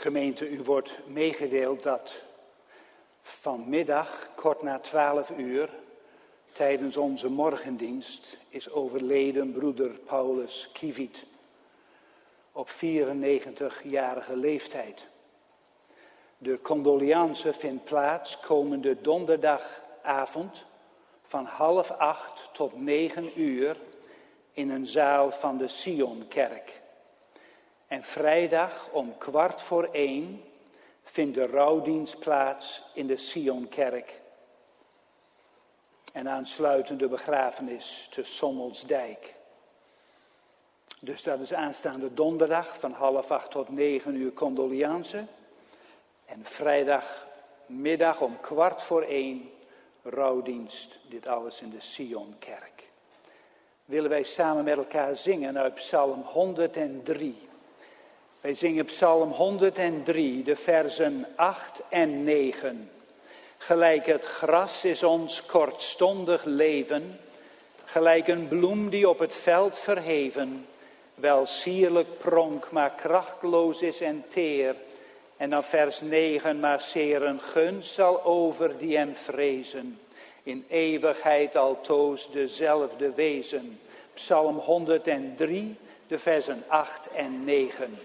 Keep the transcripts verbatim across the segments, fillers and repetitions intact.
Gemeente, u wordt meegedeeld dat vanmiddag, kort na twaalf uur, tijdens onze morgendienst, is overleden broeder Paulus Kiewiet op vierennegentigjarige leeftijd. De condoliance vindt plaats komende donderdagavond van half acht tot negen uur in een zaal van de Sionkerk. En vrijdag om kwart voor één vindt de rouwdienst plaats in de Sionkerk. En aansluitende begrafenis te Sommelsdijk. Dus dat is aanstaande donderdag van half acht tot negen uur condoliance. En vrijdagmiddag om kwart voor één rouwdienst. Dit alles in de Sionkerk. Willen wij samen met elkaar zingen uit Psalm honderddrie. Wij zingen Psalm honderddrie, de versen acht en negen. Gelijk het gras is ons kortstondig leven, gelijk een bloem die op het veld verheven, wel sierlijk pronk, maar krachtloos is en teer. En dan vers negen, maar zeer een gunst zal over die hem vrezen, in eeuwigheid altoos dezelfde wezen. Psalm honderddrie, de versen acht en negen.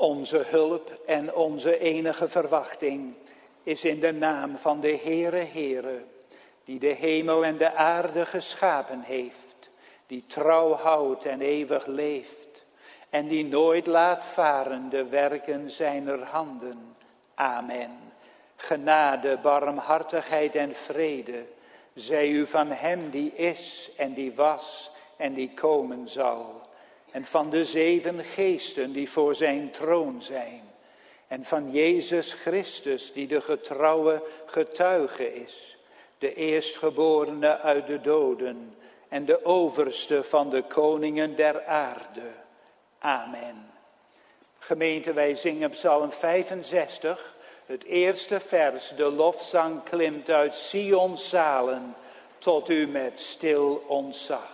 Onze hulp en onze enige verwachting is in de naam van de Heere Heere, die de hemel en de aarde geschapen heeft, die trouw houdt en eeuwig leeft, en die nooit laat varen de werken zijner handen. Amen. Genade, barmhartigheid en vrede, zij u van hem die is en die was en die komen zal, en van de zeven geesten die voor zijn troon zijn, en van Jezus Christus die de getrouwe getuige is, de eerstgeborene uit de doden en de overste van de koningen der aarde. Amen. Gemeente, wij zingen Psalm vijfenzestig, het eerste vers. De lofzang klimt uit Sions zalen tot u met stil ontzag.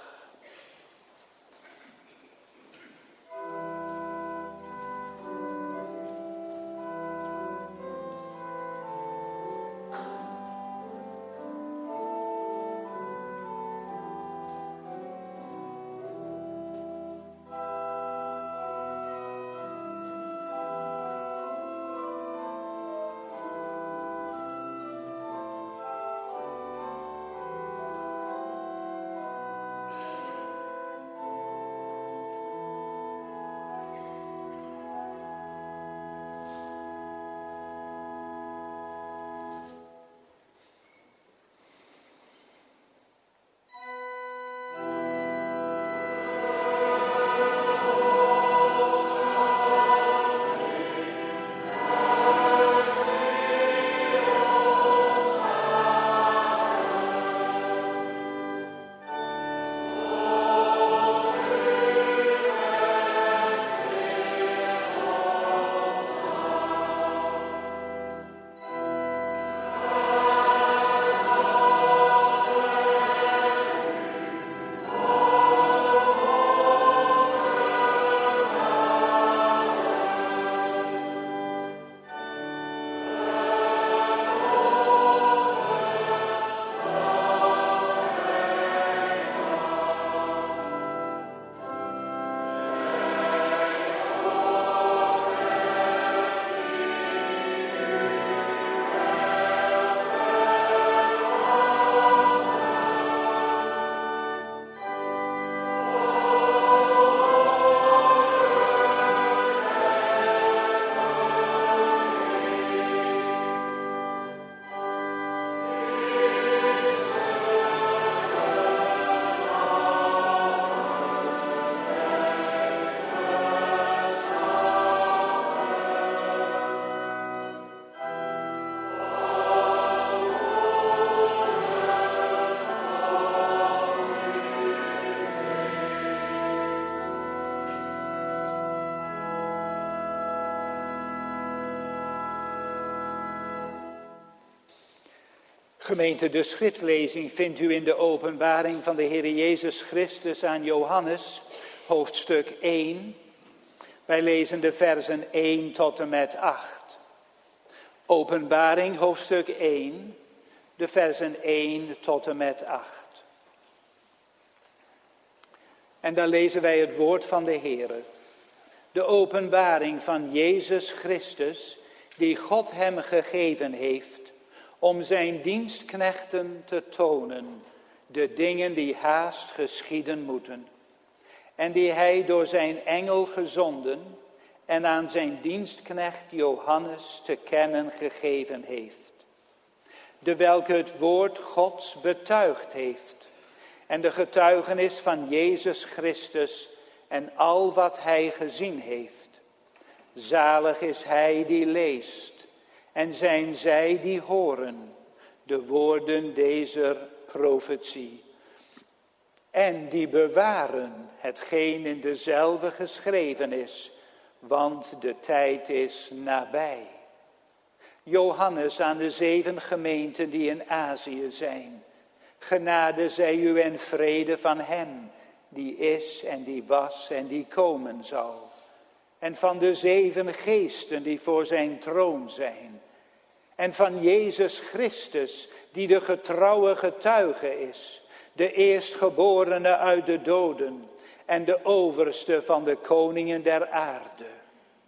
Gemeente, de schriftlezing vindt u in de openbaring van de Heer Jezus Christus aan Johannes, hoofdstuk één. Wij lezen de versen één tot en met acht. Openbaring, hoofdstuk één, de versen één tot en met acht. En dan lezen wij het woord van de Heer. De openbaring van Jezus Christus, die God hem gegeven heeft, om zijn dienstknechten te tonen de dingen die haast geschieden moeten, en die hij door zijn engel gezonden en aan zijn dienstknecht Johannes te kennen gegeven heeft, de welke het woord Gods betuigd heeft en de getuigenis van Jezus Christus en al wat hij gezien heeft. Zalig is hij die leest en zijn zij die horen de woorden dezer profetie en die bewaren hetgeen in dezelve geschreven is, want de tijd is nabij. Johannes aan de zeven gemeenten die in Azië zijn. Genade zij u en vrede van hem die is en die was en die komen zal. En van de zeven geesten die voor zijn troon zijn. En van Jezus Christus die de getrouwe getuige is. De eerstgeborene uit de doden en de overste van de koningen der aarde.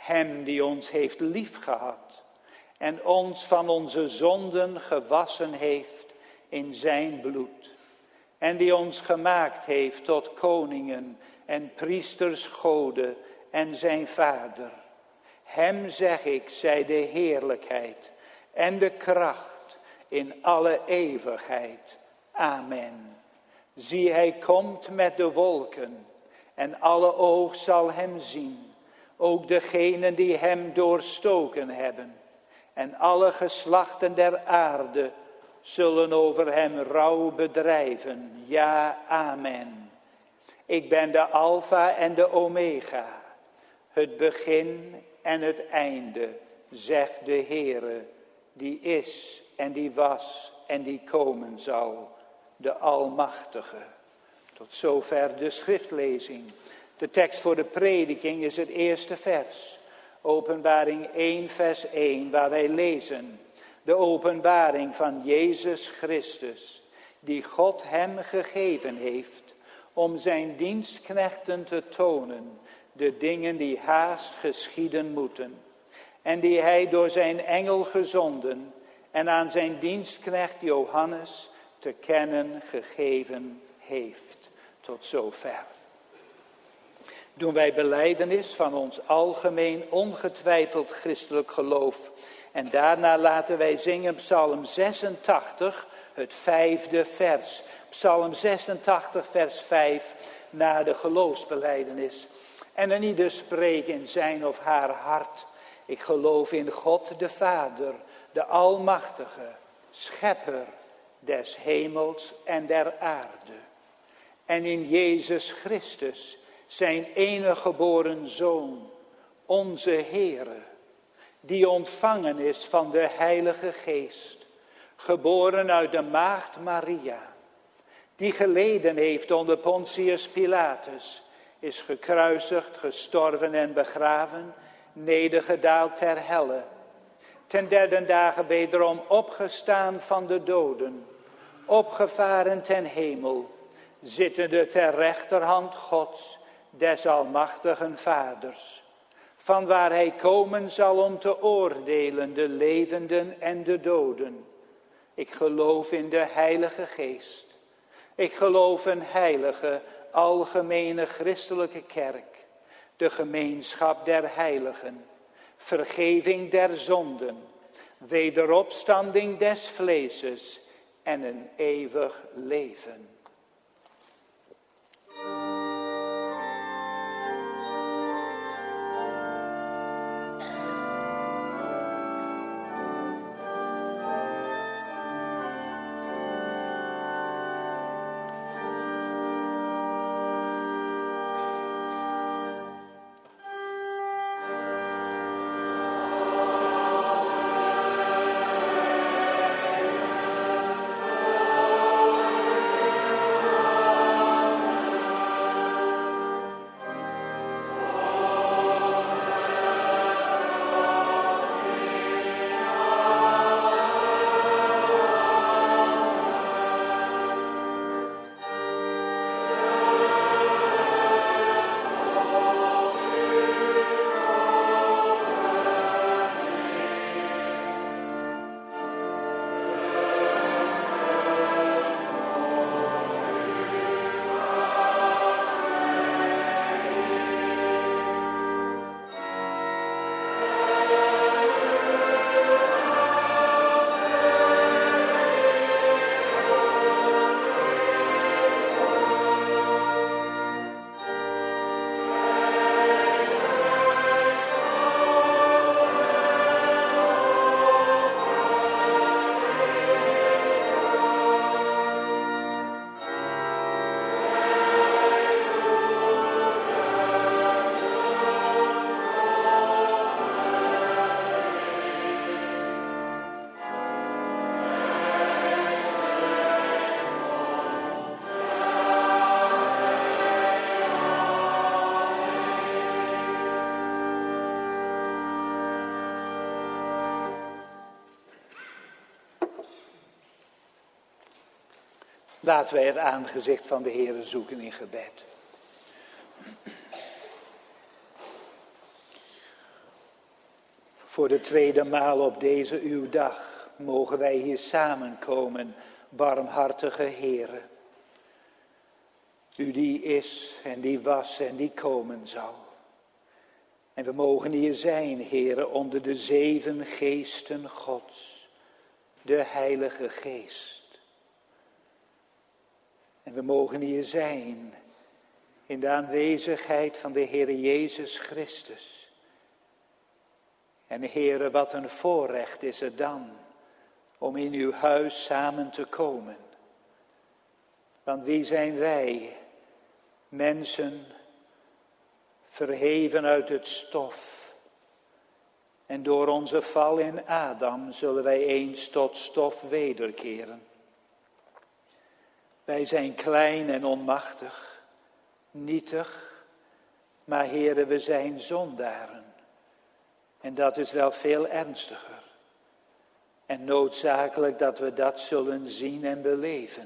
Hem die ons heeft liefgehad en ons van onze zonden gewassen heeft in zijn bloed. En die ons gemaakt heeft tot koningen en priesters Gode en zijn Vader. Hem zeg ik, zij de heerlijkheid en de kracht in alle eeuwigheid. Amen. Zie, hij komt met de wolken en alle oog zal hem zien. Ook degenen die hem doorstoken hebben. En alle geslachten der aarde zullen over hem rouw bedrijven. Ja, amen. Ik ben de Alpha en de Omega, het begin en het einde, zegt de Heere, die is en die was en die komen zal, de Almachtige. Tot zover de schriftlezing. De tekst voor de prediking is het eerste vers. Openbaring één vers één, waar wij lezen. De openbaring van Jezus Christus, die God hem gegeven heeft, om zijn dienstknechten te tonen, de dingen die haast geschieden moeten. En die hij door zijn engel gezonden en aan zijn dienstknecht Johannes te kennen gegeven heeft. Tot zover. Doen wij belijdenis van ons algemeen ongetwijfeld christelijk geloof. En daarna laten wij zingen Psalm zesentachtig, het vijfde vers. Psalm zesentachtig, vers vijf, na de geloofsbelijdenis. En een ieder spreekt in zijn of haar hart. Ik geloof in God de Vader, de Almachtige, Schepper des hemels en der aarde. En in Jezus Christus, zijn enige geboren Zoon, onze Heere, die ontvangen is van de Heilige Geest, geboren uit de maagd Maria, die geleden heeft onder Pontius Pilatus, is gekruisigd, gestorven en begraven, nedergedaald ter helle, ten derde dagen wederom opgestaan van de doden, opgevaren ten hemel, zittende ter rechterhand Gods, des almachtigen Vaders, van waar hij komen zal om te oordelen de levenden en de doden. Ik geloof in de Heilige Geest. Ik geloof een heilige, algemene christelijke kerk, de gemeenschap der heiligen, vergeving der zonden, wederopstanding des vleeses en een eeuwig leven. Laten wij het aangezicht van de Heere zoeken in gebed. Voor de tweede maal op deze uw dag mogen wij hier samenkomen, barmhartige Heere. U die is en die was en die komen zal. En we mogen hier zijn, Heere, onder de zeven geesten Gods, de Heilige Geest. En we mogen hier zijn in de aanwezigheid van de Heere Jezus Christus. En Heere, wat een voorrecht is het dan om in uw huis samen te komen. Want wie zijn wij, mensen verheven uit het stof. En door onze val in Adam zullen wij eens tot stof wederkeren. Wij zijn klein en onmachtig, nietig, maar Heere, we zijn zondaren. En dat is wel veel ernstiger. En noodzakelijk dat we dat zullen zien en beleven.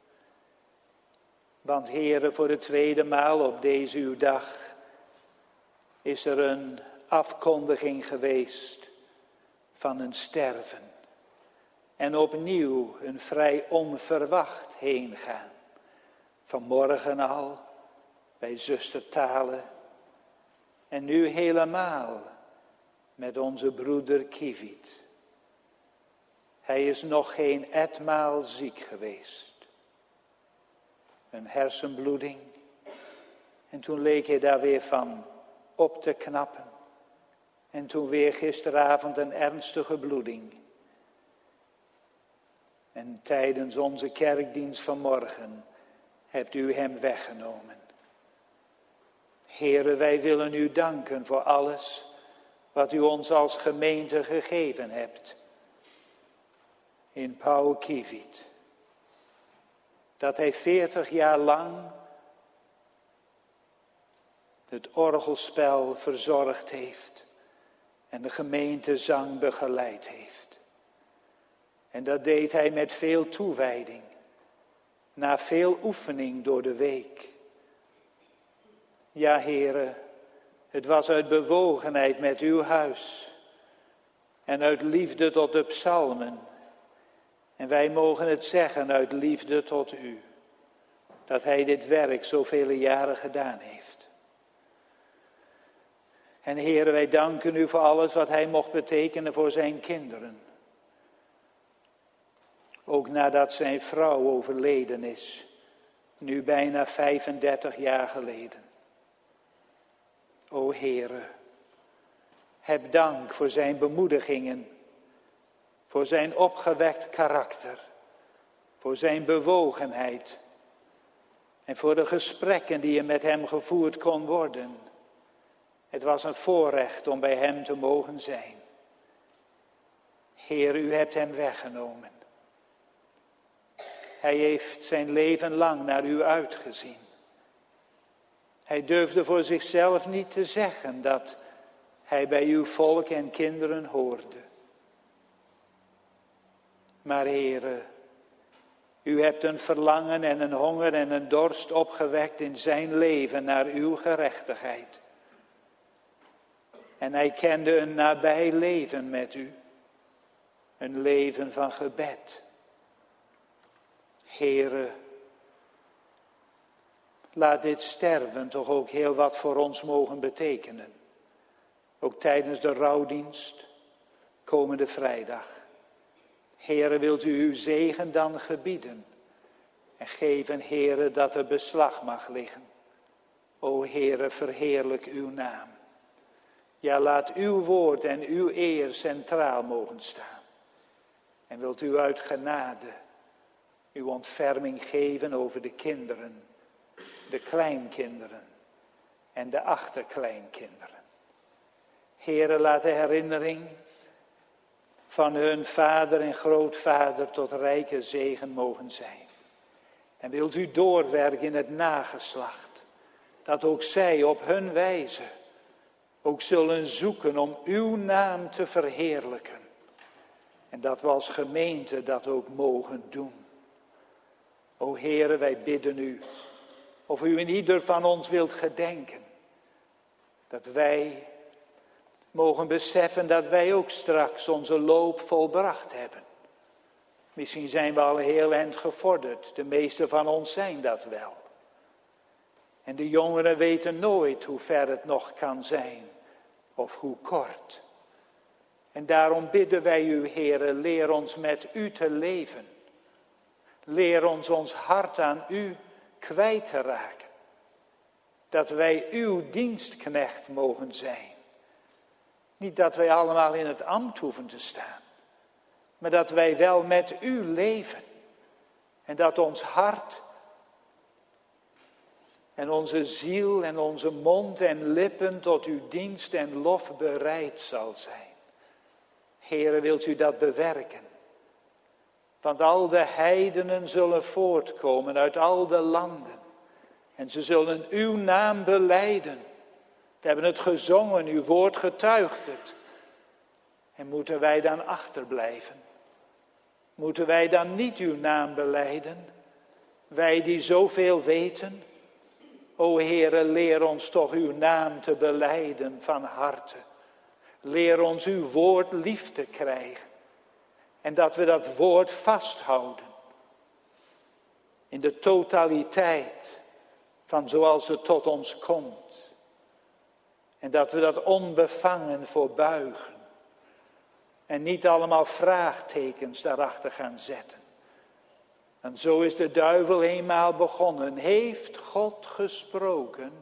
Want Heere, voor de tweede maal op deze uw dag is er een afkondiging geweest van een sterven. En opnieuw een vrij onverwacht heen gaan. Vanmorgen al bij zuster Tale en nu helemaal met onze broeder Kivit. Hij is nog geen etmaal ziek geweest. Een hersenbloeding. En toen leek hij daar weer van op te knappen. En toen weer gisteravond een ernstige bloeding. En tijdens onze kerkdienst vanmorgen hebt u hem weggenomen. Heere, wij willen u danken voor alles wat u ons als gemeente gegeven hebt. In Paul Kivit. Dat hij veertig jaar lang het orgelspel verzorgd heeft. En de gemeentezang begeleid heeft. En dat deed hij met veel toewijding. Na veel oefening door de week. Ja, Heere, het was uit bewogenheid met uw huis. En uit liefde tot de psalmen. En wij mogen het zeggen uit liefde tot u. Dat hij dit werk zoveel jaren gedaan heeft. En Heere, wij danken u voor alles wat hij mocht betekenen voor zijn kinderen. Ook nadat zijn vrouw overleden is. Nu bijna vijfendertig jaar geleden. O Heere, heb dank voor zijn bemoedigingen. Voor zijn opgewekt karakter. Voor zijn bewogenheid. En voor de gesprekken die er met hem gevoerd kon worden. Het was een voorrecht om bij hem te mogen zijn. Heer, u hebt hem weggenomen. Hij heeft zijn leven lang naar u uitgezien. Hij durfde voor zichzelf niet te zeggen dat hij bij uw volk en kinderen hoorde. Maar Heere, u hebt een verlangen en een honger en een dorst opgewekt in zijn leven naar uw gerechtigheid. En hij kende een nabij leven met u. Een leven van gebed. Heere, laat dit sterven toch ook heel wat voor ons mogen betekenen. Ook tijdens de rouwdienst, komende vrijdag. Heere, wilt u uw zegen dan gebieden. En geven, Heere, dat er beslag mag liggen. O Heere, verheerlijk uw naam. Ja, laat uw woord en uw eer centraal mogen staan. En wilt u uit genade uw ontferming geven over de kinderen, de kleinkinderen en de achterkleinkinderen. Heere, laat de herinnering van hun vader en grootvader tot rijke zegen mogen zijn. En wilt u doorwerken in het nageslacht, dat ook zij op hun wijze ook zullen zoeken om uw naam te verheerlijken. En dat we als gemeente dat ook mogen doen. O Heere, wij bidden u, of u in ieder van ons wilt gedenken, dat wij mogen beseffen dat wij ook straks onze loop volbracht hebben. Misschien zijn we al heel eind gevorderd, de meeste van ons zijn dat wel. En de jongeren weten nooit hoe ver het nog kan zijn, of hoe kort. En daarom bidden wij u, Heere, leer ons met u te leven. Leer ons ons hart aan u kwijt te raken. Dat wij uw dienstknecht mogen zijn. Niet dat wij allemaal in het ambt hoeven te staan. Maar dat wij wel met u leven. En dat ons hart en onze ziel en onze mond en lippen tot uw dienst en lof bereid zal zijn. Heere, wilt u dat bewerken? Want al de heidenen zullen voortkomen uit al de landen. En ze zullen uw naam belijden. We hebben het gezongen, uw woord getuigt het. En moeten wij dan achterblijven? Moeten wij dan niet uw naam belijden? Wij die zoveel weten. O Heere, leer ons toch uw naam te belijden van harte. Leer ons uw woord lief te krijgen. En dat we dat woord vasthouden. In de totaliteit van zoals het tot ons komt. En dat we dat onbevangen voorbuigen. En niet allemaal vraagtekens daarachter gaan zetten. En zo is de duivel eenmaal begonnen. Heeft God gesproken?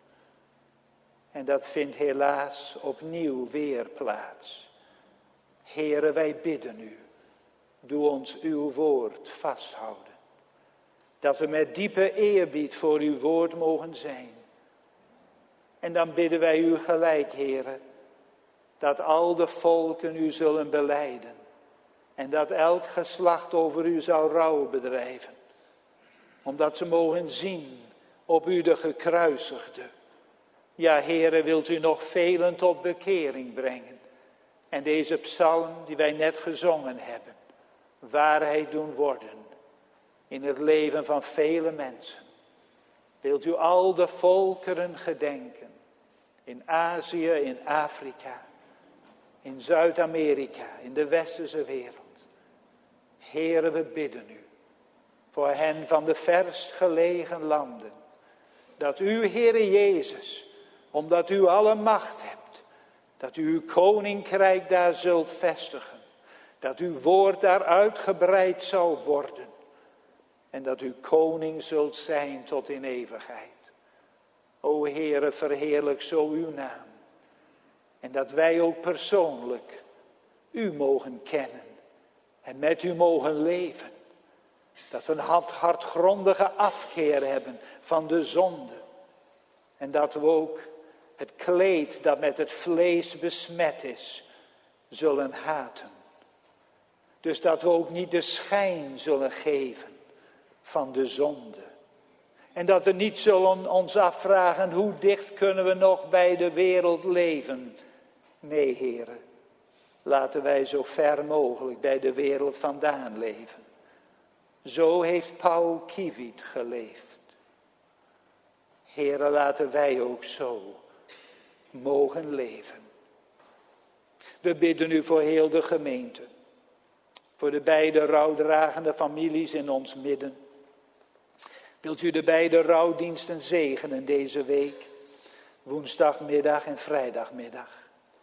En dat vindt helaas opnieuw weer plaats. Heere, wij bidden u. Doe ons uw woord vasthouden. Dat we met diepe eerbied voor uw woord mogen zijn. En dan bidden wij u gelijk, Heere, dat al de volken u zullen belijden. En dat elk geslacht over u zou rouw bedrijven. Omdat ze mogen zien op u de gekruisigde. Ja, Heere, wilt u nog velen tot bekering brengen. En deze psalm die wij net gezongen hebben, waarheid doen worden in het leven van vele mensen. Wilt u al de volkeren gedenken, in Azië, in Afrika, in Zuid-Amerika, in de westerse wereld. Heere, we bidden u voor hen van de verst gelegen landen, dat u, Heere Jezus, omdat u alle macht hebt, dat u uw koninkrijk daar zult vestigen, dat uw woord daar uitgebreid zal worden en dat u koning zult zijn tot in eeuwigheid. O Heere, verheerlijk zo uw naam en dat wij ook persoonlijk u mogen kennen en met u mogen leven. Dat we een hartgrondige afkeer hebben van de zonde. En dat we ook het kleed dat met het vlees besmet is, zullen haten. Dus dat we ook niet de schijn zullen geven van de zonde. En dat we niet zullen ons afvragen, hoe dicht kunnen we nog bij de wereld leven? Nee, Heere, laten wij zo ver mogelijk bij de wereld vandaan leven. Zo heeft Paul Kiviet geleefd. Heere, laten wij ook zo mogen leven. We bidden u voor heel de gemeente. Voor de beide rouwdragende families in ons midden. Wilt u de beide rouwdiensten zegenen deze week? Woensdagmiddag en vrijdagmiddag.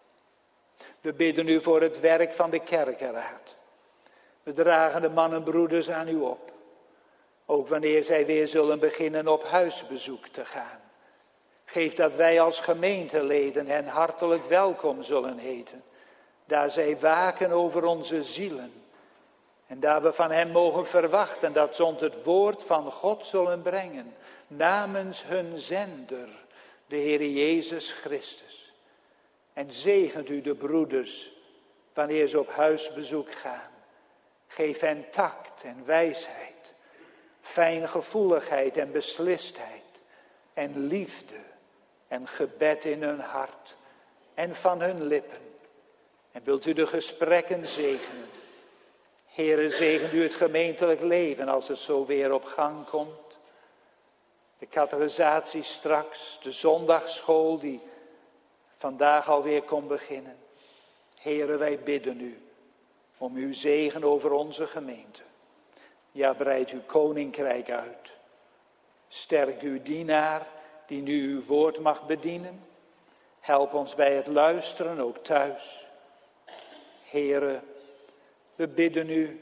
We bidden u voor het werk van de kerkenraad. We dragen de mannenbroeders aan u op. Ook wanneer zij weer zullen beginnen op huisbezoek te gaan. Geef dat wij als gemeenteleden hen hartelijk welkom zullen heten. Daar zij waken over onze zielen. En daar we van hen mogen verwachten dat ze ons het woord van God zullen brengen. Namens hun zender, de Heer Jezus Christus. En zegent u de broeders wanneer ze op huisbezoek gaan. Geef hen tact en wijsheid, fijngevoeligheid en beslistheid en liefde en gebed in hun hart en van hun lippen. En wilt u de gesprekken zegenen. Heere, zegen u het gemeentelijk leven als het zo weer op gang komt. De catechisatie straks, de zondagsschool die vandaag alweer kon beginnen. Heere, wij bidden u om uw zegen over onze gemeente. Ja, breid uw koninkrijk uit. Sterk uw dienaar die nu uw woord mag bedienen. Help ons bij het luisteren, ook thuis. Heere, we bidden u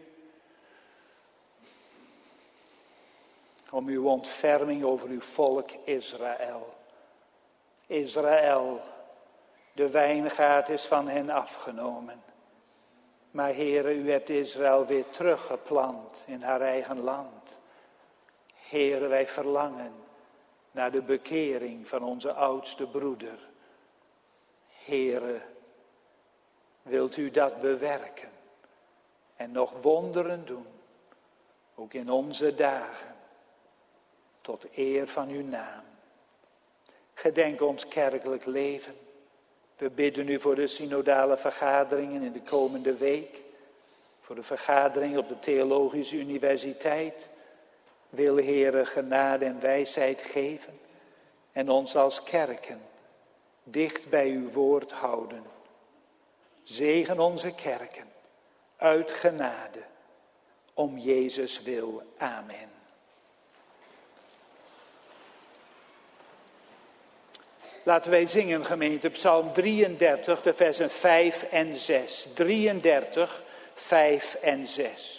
om uw ontferming over uw volk Israël. Israël, de wijngaard is van hen afgenomen. Maar Heere, u hebt Israël weer teruggeplant in haar eigen land. Heere, wij verlangen naar de bekering van onze oudste broeder. Heere, wilt u dat bewerken en nog wonderen doen, ook in onze dagen, tot eer van uw naam. Gedenk ons kerkelijk leven. We bidden u voor de synodale vergaderingen in de komende week, voor de vergadering op de Theologische Universiteit. Wil Heere genade en wijsheid geven en ons als kerken dicht bij uw woord houden. Zegen onze kerken uit genade, om Jezus wil. Amen. Laten wij zingen, gemeente, Psalm drieëndertig, de versen vijf en zes. drieëndertig, vijf en zes.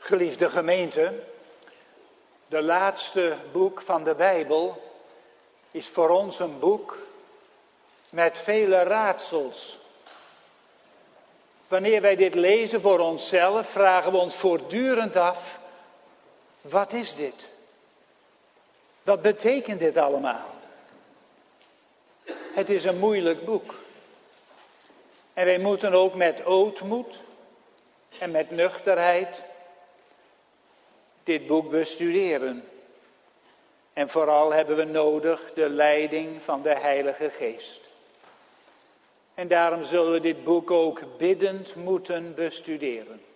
Geliefde gemeente, de laatste boek van de Bijbel is voor ons een boek met vele raadsels. Wanneer wij dit lezen voor onszelf, vragen we ons voortdurend af, wat is dit? Wat betekent dit allemaal? Het is een moeilijk boek. En wij moeten ook met ootmoed en met nuchterheid dit boek bestuderen. En vooral hebben we nodig de leiding van de Heilige Geest. En daarom zullen we dit boek ook biddend moeten bestuderen.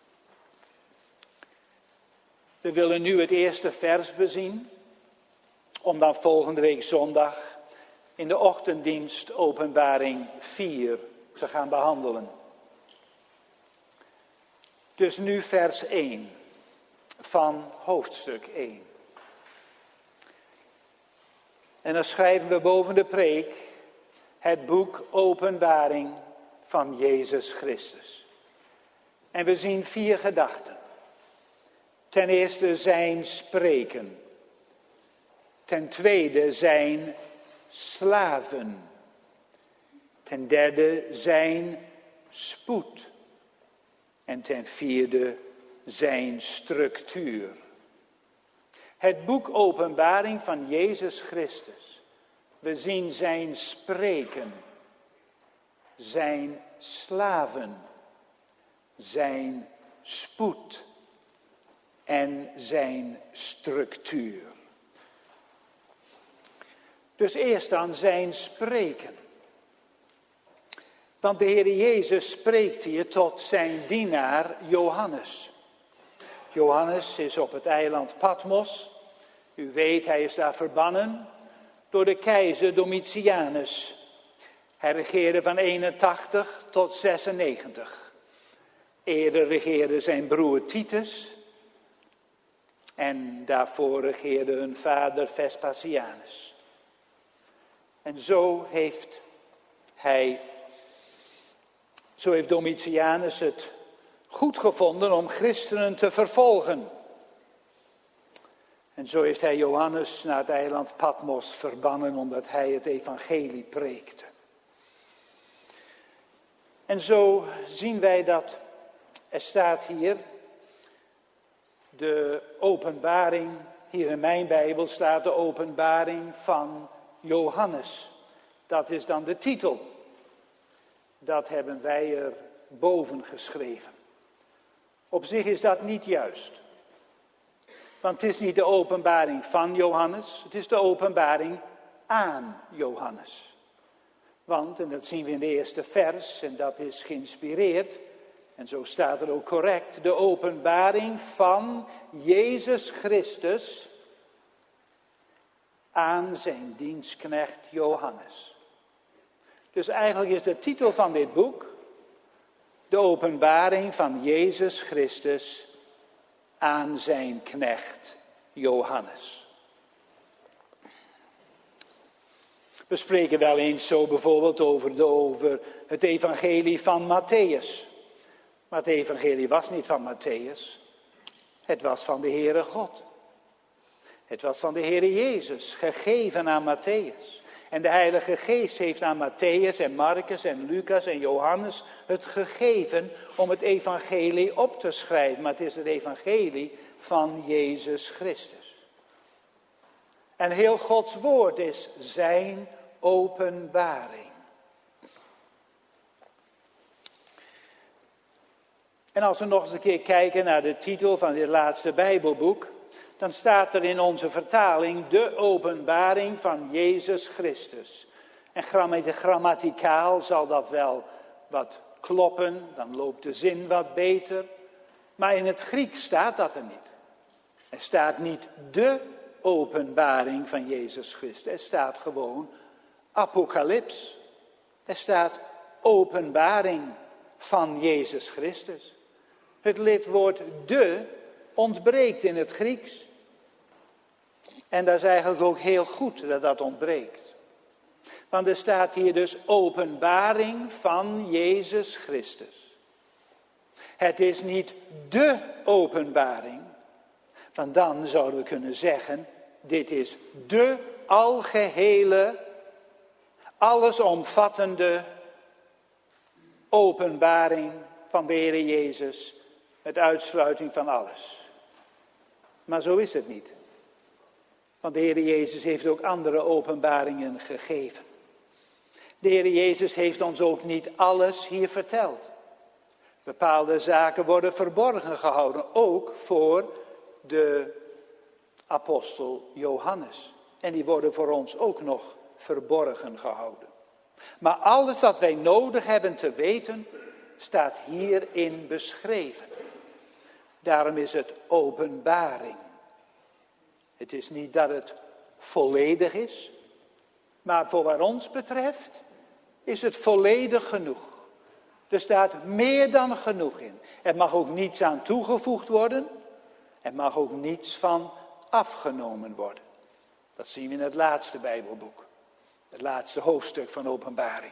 We willen nu het eerste vers bezien, om dan volgende week zondag in de ochtenddienst Openbaring vier te gaan behandelen. Dus nu vers één van hoofdstuk één. En dan schrijven we boven de preek het boek Openbaring van Jezus Christus. En we zien vier gedachten. Ten eerste zijn spreken. Ten tweede zijn slaven. Ten derde zijn spoed. En ten vierde zijn structuur. Het boek Openbaring van Jezus Christus. We zien zijn spreken, zijn slaven, zijn spoed en zijn structuur. Dus eerst dan zijn spreken. Want de Heer Jezus spreekt hier tot zijn dienaar Johannes. Johannes is op het eiland Patmos. U weet, hij is daar verbannen door de keizer Domitianus. Hij regeerde van eenentachtig tot zesennegentig. Eerder regeerde zijn broer Titus. En daarvoor regeerde hun vader Vespasianus. En zo heeft hij, zo heeft Domitianus het goed gevonden om christenen te vervolgen. En zo heeft hij Johannes naar het eiland Patmos verbannen omdat hij het evangelie preekte. En zo zien wij dat, er staat hier, de openbaring, hier in mijn Bijbel staat de openbaring van Johannes. Dat is dan de titel. Dat hebben wij er boven geschreven. Op zich is dat niet juist. Want het is niet de openbaring van Johannes, het is de openbaring aan Johannes. Want, en dat zien we in de eerste vers, en dat is geïnspireerd, en zo staat er ook correct, de openbaring van Jezus Christus aan zijn dienstknecht Johannes. Dus eigenlijk is de titel van dit boek de openbaring van Jezus Christus aan zijn knecht Johannes. We spreken wel eens zo bijvoorbeeld over, de, over het evangelie van Matthäus. Maar het evangelie was niet van Matthäus. Het was van de Heere God. Het was van de Heere Jezus, gegeven aan Matthäus. En de Heilige Geest heeft aan Matthäus en Marcus en Lucas en Johannes het gegeven om het evangelie op te schrijven. Maar het is het evangelie van Jezus Christus. En heel Gods woord is zijn openbaring. En als we nog eens een keer kijken naar de titel van dit laatste Bijbelboek, dan staat er in onze vertaling de openbaring van Jezus Christus. En grammaticaal zal dat wel wat kloppen, dan loopt de zin wat beter. Maar in het Grieks staat dat er niet. Er staat niet de openbaring van Jezus Christus. Er staat gewoon apocalyps. Er staat openbaring van Jezus Christus. Het lidwoord de ontbreekt in het Grieks. En dat is eigenlijk ook heel goed dat dat ontbreekt. Want er staat hier dus openbaring van Jezus Christus. Het is niet de openbaring. Want dan zouden we kunnen zeggen, dit is de algehele, allesomvattende openbaring van de Heer Jezus. Met uitsluiting van alles. Maar zo is het niet. Want de Heer Jezus heeft ook andere openbaringen gegeven. De Heer Jezus heeft ons ook niet alles hier verteld. Bepaalde zaken worden verborgen gehouden, ook voor de apostel Johannes. En die worden voor ons ook nog verborgen gehouden. Maar alles wat wij nodig hebben te weten, staat hierin beschreven. Daarom is het openbaring. Het is niet dat het volledig is, maar voor wat ons betreft is het volledig genoeg. Er staat meer dan genoeg in. Er mag ook niets aan toegevoegd worden. Er mag ook niets van afgenomen worden. Dat zien we in het laatste Bijbelboek. Het laatste hoofdstuk van Openbaring.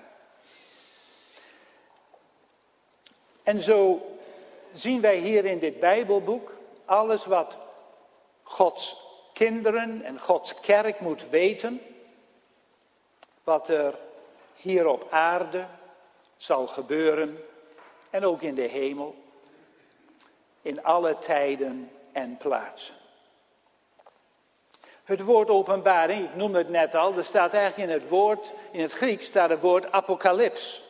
En zo zien wij hier in dit Bijbelboek alles wat Gods kinderen en Gods kerk moet weten. Wat er hier op aarde zal gebeuren en ook in de hemel. In alle tijden en plaatsen. Het woord openbaring, ik noemde het net al, er staat eigenlijk in het woord, in het Grieks staat het woord apocalyps.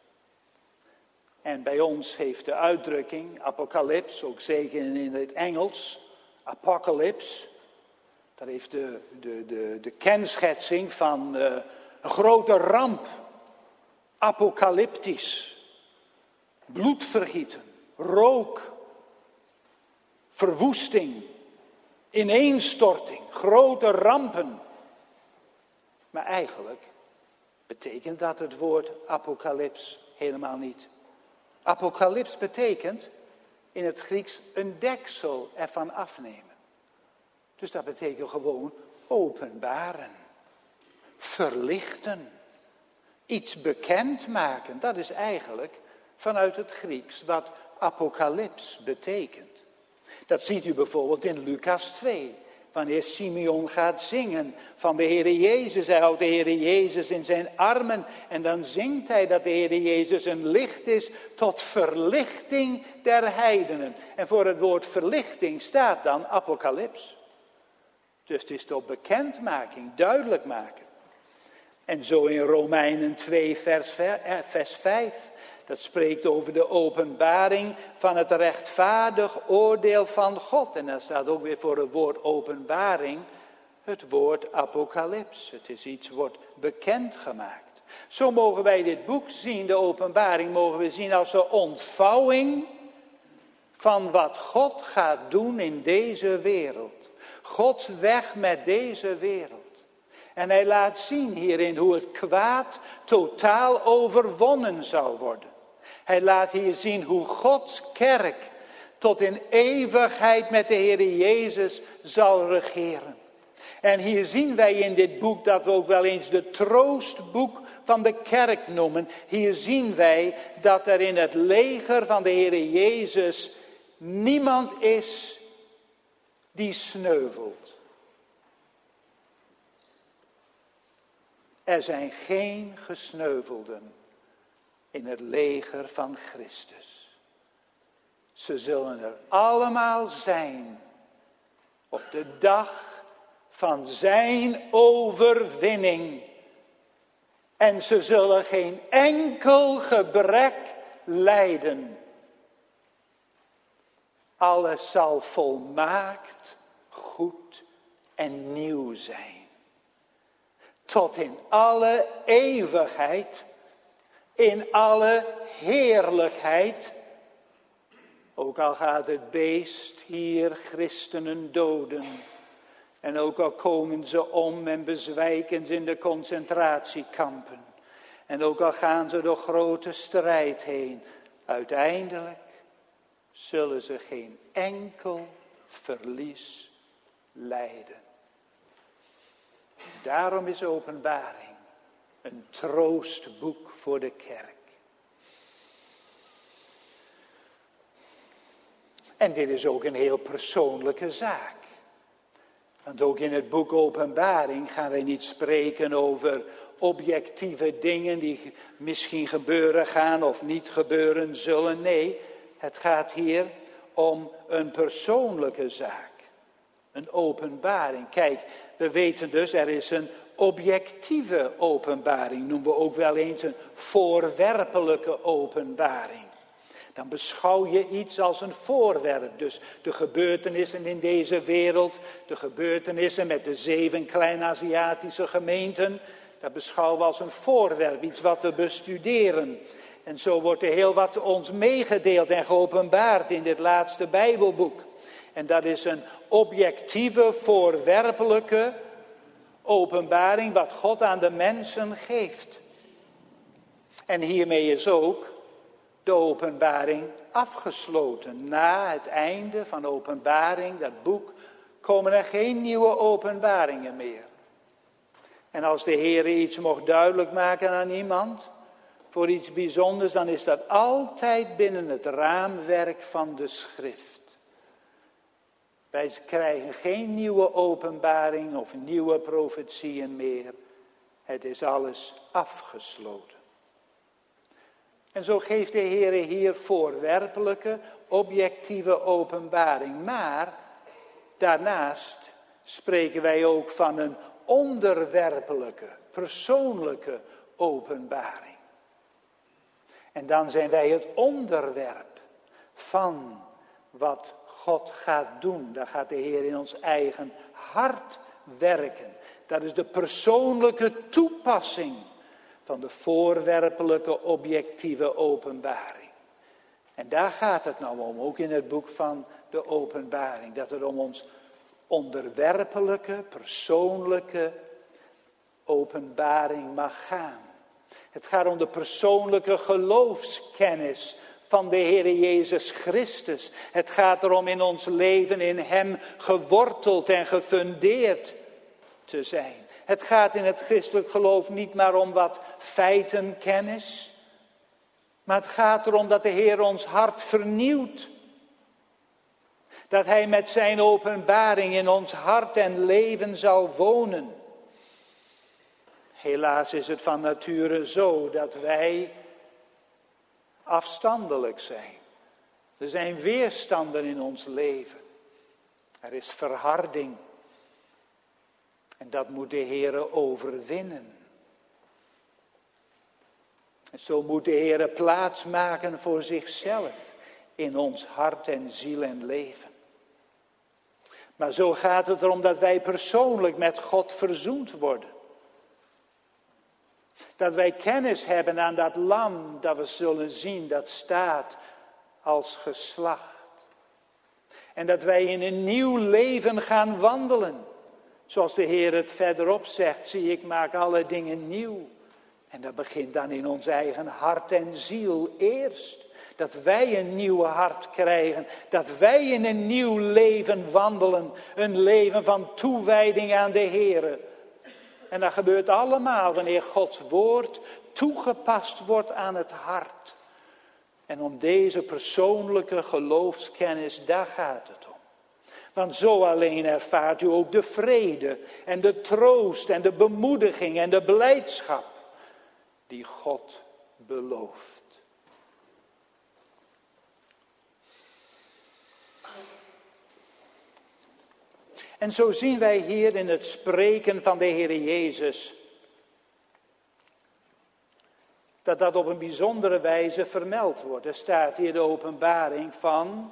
En bij ons heeft de uitdrukking apocalyps, ook zeker in het Engels, apocalypse. Dat heeft de, de, de, de kenschetsing van uh, een grote ramp. Apocalyptisch. Bloedvergieten, rook, verwoesting, ineenstorting, grote rampen. Maar eigenlijk betekent dat het woord apocalyps helemaal niet. Apocalyps betekent in het Grieks een deksel ervan afnemen. Dus dat betekent gewoon openbaren, verlichten, iets bekendmaken. Dat is eigenlijk vanuit het Grieks wat apocalyps betekent. Dat ziet u bijvoorbeeld in Lucas twee. Wanneer Simeon gaat zingen van de Heere Jezus. Hij houdt de Heere Jezus in zijn armen. En dan zingt hij dat de Heere Jezus een licht is tot verlichting der heidenen. En voor het woord verlichting staat dan apocalyps. Dus het is tot bekendmaking, duidelijk maken. En zo in Romeinen twee vers, vers vijf. Dat spreekt over de openbaring van het rechtvaardig oordeel van God. En daar staat ook weer voor het woord openbaring het woord apocalyps. Het is iets wordt bekendgemaakt. Zo mogen wij dit boek zien, de openbaring, mogen we zien als de ontvouwing van wat God gaat doen in deze wereld. Gods weg met deze wereld. En hij laat zien hierin hoe het kwaad totaal overwonnen zal worden. Hij laat hier zien hoe Gods kerk tot in eeuwigheid met de Heer Jezus zal regeren. En hier zien wij in dit boek dat we ook wel eens de troostboek van de kerk noemen. Hier zien wij dat er in het leger van de Heer Jezus niemand is die sneuvelt. Er zijn geen gesneuvelden in het leger van Christus. Ze zullen er allemaal zijn op de dag van zijn overwinning. En ze zullen geen enkel gebrek lijden. Alles zal volmaakt, goed en nieuw zijn. Tot in alle eeuwigheid, in alle heerlijkheid. Ook al gaat het beest hier christenen doden. En ook al komen ze om en bezwijken ze in de concentratiekampen. En ook al gaan ze door grote strijd heen. Uiteindelijk zullen ze geen enkel verlies lijden. Daarom is Openbaring een troostboek voor de kerk. En dit is ook een heel persoonlijke zaak. Want ook in het boek Openbaring gaan wij niet spreken over objectieve dingen die misschien gebeuren gaan of niet gebeuren zullen. Nee, het gaat hier om een persoonlijke zaak. Een openbaring. Kijk, we weten dus, er is een objectieve openbaring. Noemen we ook wel eens een voorwerpelijke openbaring. Dan beschouw je iets als een voorwerp. Dus de gebeurtenissen in deze wereld, de gebeurtenissen met de zeven klein-Aziatische gemeenten, dat beschouwen we als een voorwerp, iets wat we bestuderen. En zo wordt er heel wat ons meegedeeld en geopenbaard in dit laatste Bijbelboek. En dat is een objectieve, voorwerpelijke openbaring wat God aan de mensen geeft. En hiermee is ook de openbaring afgesloten. Na het einde van de openbaring, dat boek, komen er geen nieuwe openbaringen meer. En als de Heer iets mocht duidelijk maken aan iemand, voor iets bijzonders, dan is dat altijd binnen het raamwerk van de schrift. Wij krijgen geen nieuwe openbaring of nieuwe profetieën meer. Het is alles afgesloten. En zo geeft de Heer hier voorwerpelijke, objectieve openbaring. Maar daarnaast spreken wij ook van een onderwerpelijke, persoonlijke openbaring. En dan zijn wij het onderwerp van wat God gaat doen. Daar gaat de Heer in ons eigen hart werken. Dat is de persoonlijke toepassing van de voorwerpelijke, objectieve openbaring. En daar gaat het nou om, ook in het boek van de openbaring. Dat het om ons onderwerpelijke, persoonlijke openbaring mag gaan. Het gaat om de persoonlijke geloofskennis van de Heer Jezus Christus. Het gaat erom in ons leven in Hem geworteld en gefundeerd te zijn. Het gaat in het christelijk geloof niet maar om wat feitenkennis, maar het gaat erom dat de Heer ons hart vernieuwt. Dat Hij met zijn openbaring in ons hart en leven zal wonen. Helaas is het van nature zo dat wij afstandelijk zijn. Er zijn weerstanden in ons leven. Er is verharding. En dat moet de Heere overwinnen. En zo moet de Heere plaats maken voor zichzelf in ons hart en ziel en leven. Maar zo gaat het erom dat wij persoonlijk met God verzoend worden. Dat wij kennis hebben aan dat lam dat we zullen zien, dat staat als geslacht. En dat wij in een nieuw leven gaan wandelen. Zoals de Heer het verderop zegt, zie ik maak alle dingen nieuw. En dat begint dan in ons eigen hart en ziel eerst. Dat wij een nieuw hart krijgen. Dat wij in een nieuw leven wandelen. Een leven van toewijding aan de Heer. En dat gebeurt allemaal wanneer Gods woord toegepast wordt aan het hart. En om deze persoonlijke geloofskennis, daar gaat het om. Want zo alleen ervaart u ook de vrede en de troost en de bemoediging en de blijdschap die God belooft. En zo zien wij hier in het spreken van de Heer Jezus dat dat op een bijzondere wijze vermeld wordt. Er staat hier de openbaring van,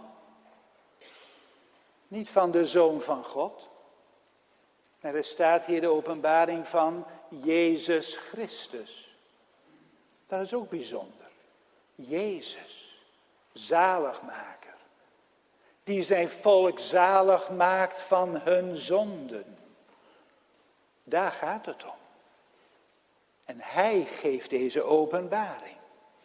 niet van de Zoon van God, maar er staat hier de openbaring van Jezus Christus. Dat is ook bijzonder. Jezus, zaligmaker. Die zijn volk zalig maakt van hun zonden. Daar gaat het om. En hij geeft deze openbaring.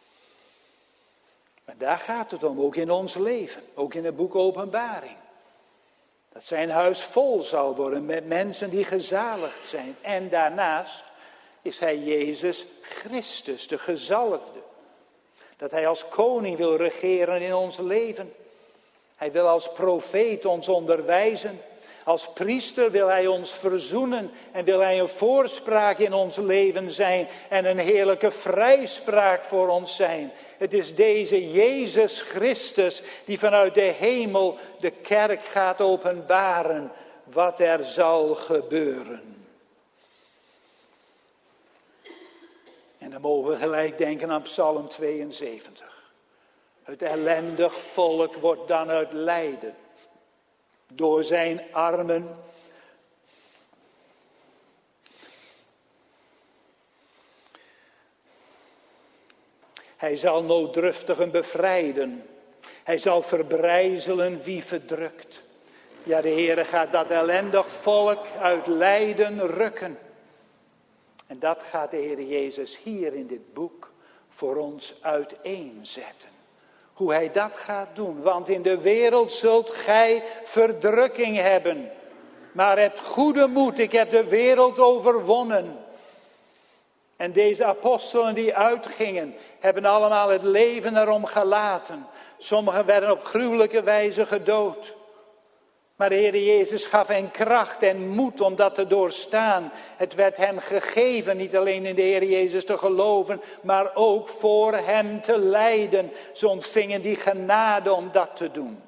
Maar daar gaat het om, ook in ons leven. Ook in het boek Openbaring. Dat zijn huis vol zal worden met mensen die gezaligd zijn. En daarnaast is hij Jezus Christus, de gezalfde. Dat hij als koning wil regeren in ons leven. Hij wil als profeet ons onderwijzen. Als priester wil hij ons verzoenen en wil hij een voorspraak in ons leven zijn en een heerlijke vrijspraak voor ons zijn. Het is deze Jezus Christus die vanuit de hemel de kerk gaat openbaren wat er zal gebeuren. En dan mogen we gelijk denken aan Psalm tweeënzeventig. Het ellendig volk wordt dan uit lijden door zijn armen hij zal nooddruftigen bevrijden. Hij zal verbrijzelen wie verdrukt. Ja, de Heere gaat dat ellendig volk uit lijden rukken. En dat gaat de Heer Jezus hier in dit boek voor ons uiteenzetten. Hoe hij dat gaat doen. Want in de wereld zult gij verdrukking hebben. Maar heb goede moed, ik heb de wereld overwonnen. En deze apostelen die uitgingen, hebben allemaal het leven erom gelaten. Sommigen werden op gruwelijke wijze gedood. Maar de Heer Jezus gaf hen kracht en moed om dat te doorstaan. Het werd hen gegeven, niet alleen in de Heer Jezus te geloven, maar ook voor hem te lijden. Ze ontvingen die genade om dat te doen.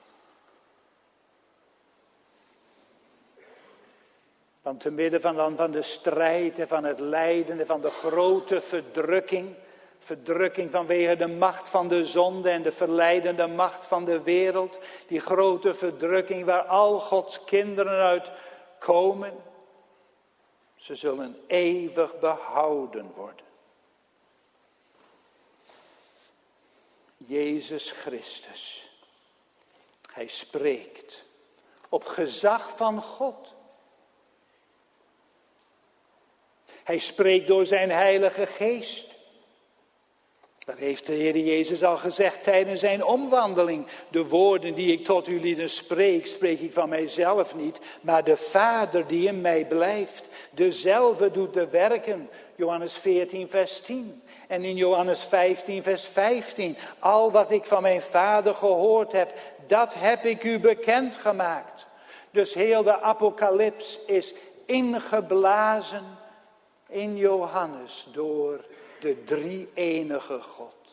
Want te midden van, van de strijd en van het lijden en van de grote verdrukking, verdrukking vanwege de macht van de zonde en de verleidende macht van de wereld. Die grote verdrukking waar al Gods kinderen uit komen. Ze zullen eeuwig behouden worden. Jezus Christus. Hij spreekt op gezag van God. Hij spreekt door zijn Heilige Geest. Dat heeft de Heer Jezus al gezegd tijdens zijn omwandeling. De woorden die ik tot u lieden spreek, spreek ik van mijzelf niet. Maar de Vader die in mij blijft, dezelfde doet de werken. Johannes veertien vers tien. En in Johannes vijftien vers vijftien. Al wat ik van mijn Vader gehoord heb, dat heb ik u bekendgemaakt. Dus heel de apocalyps is ingeblazen in Johannes door de drie-enige God.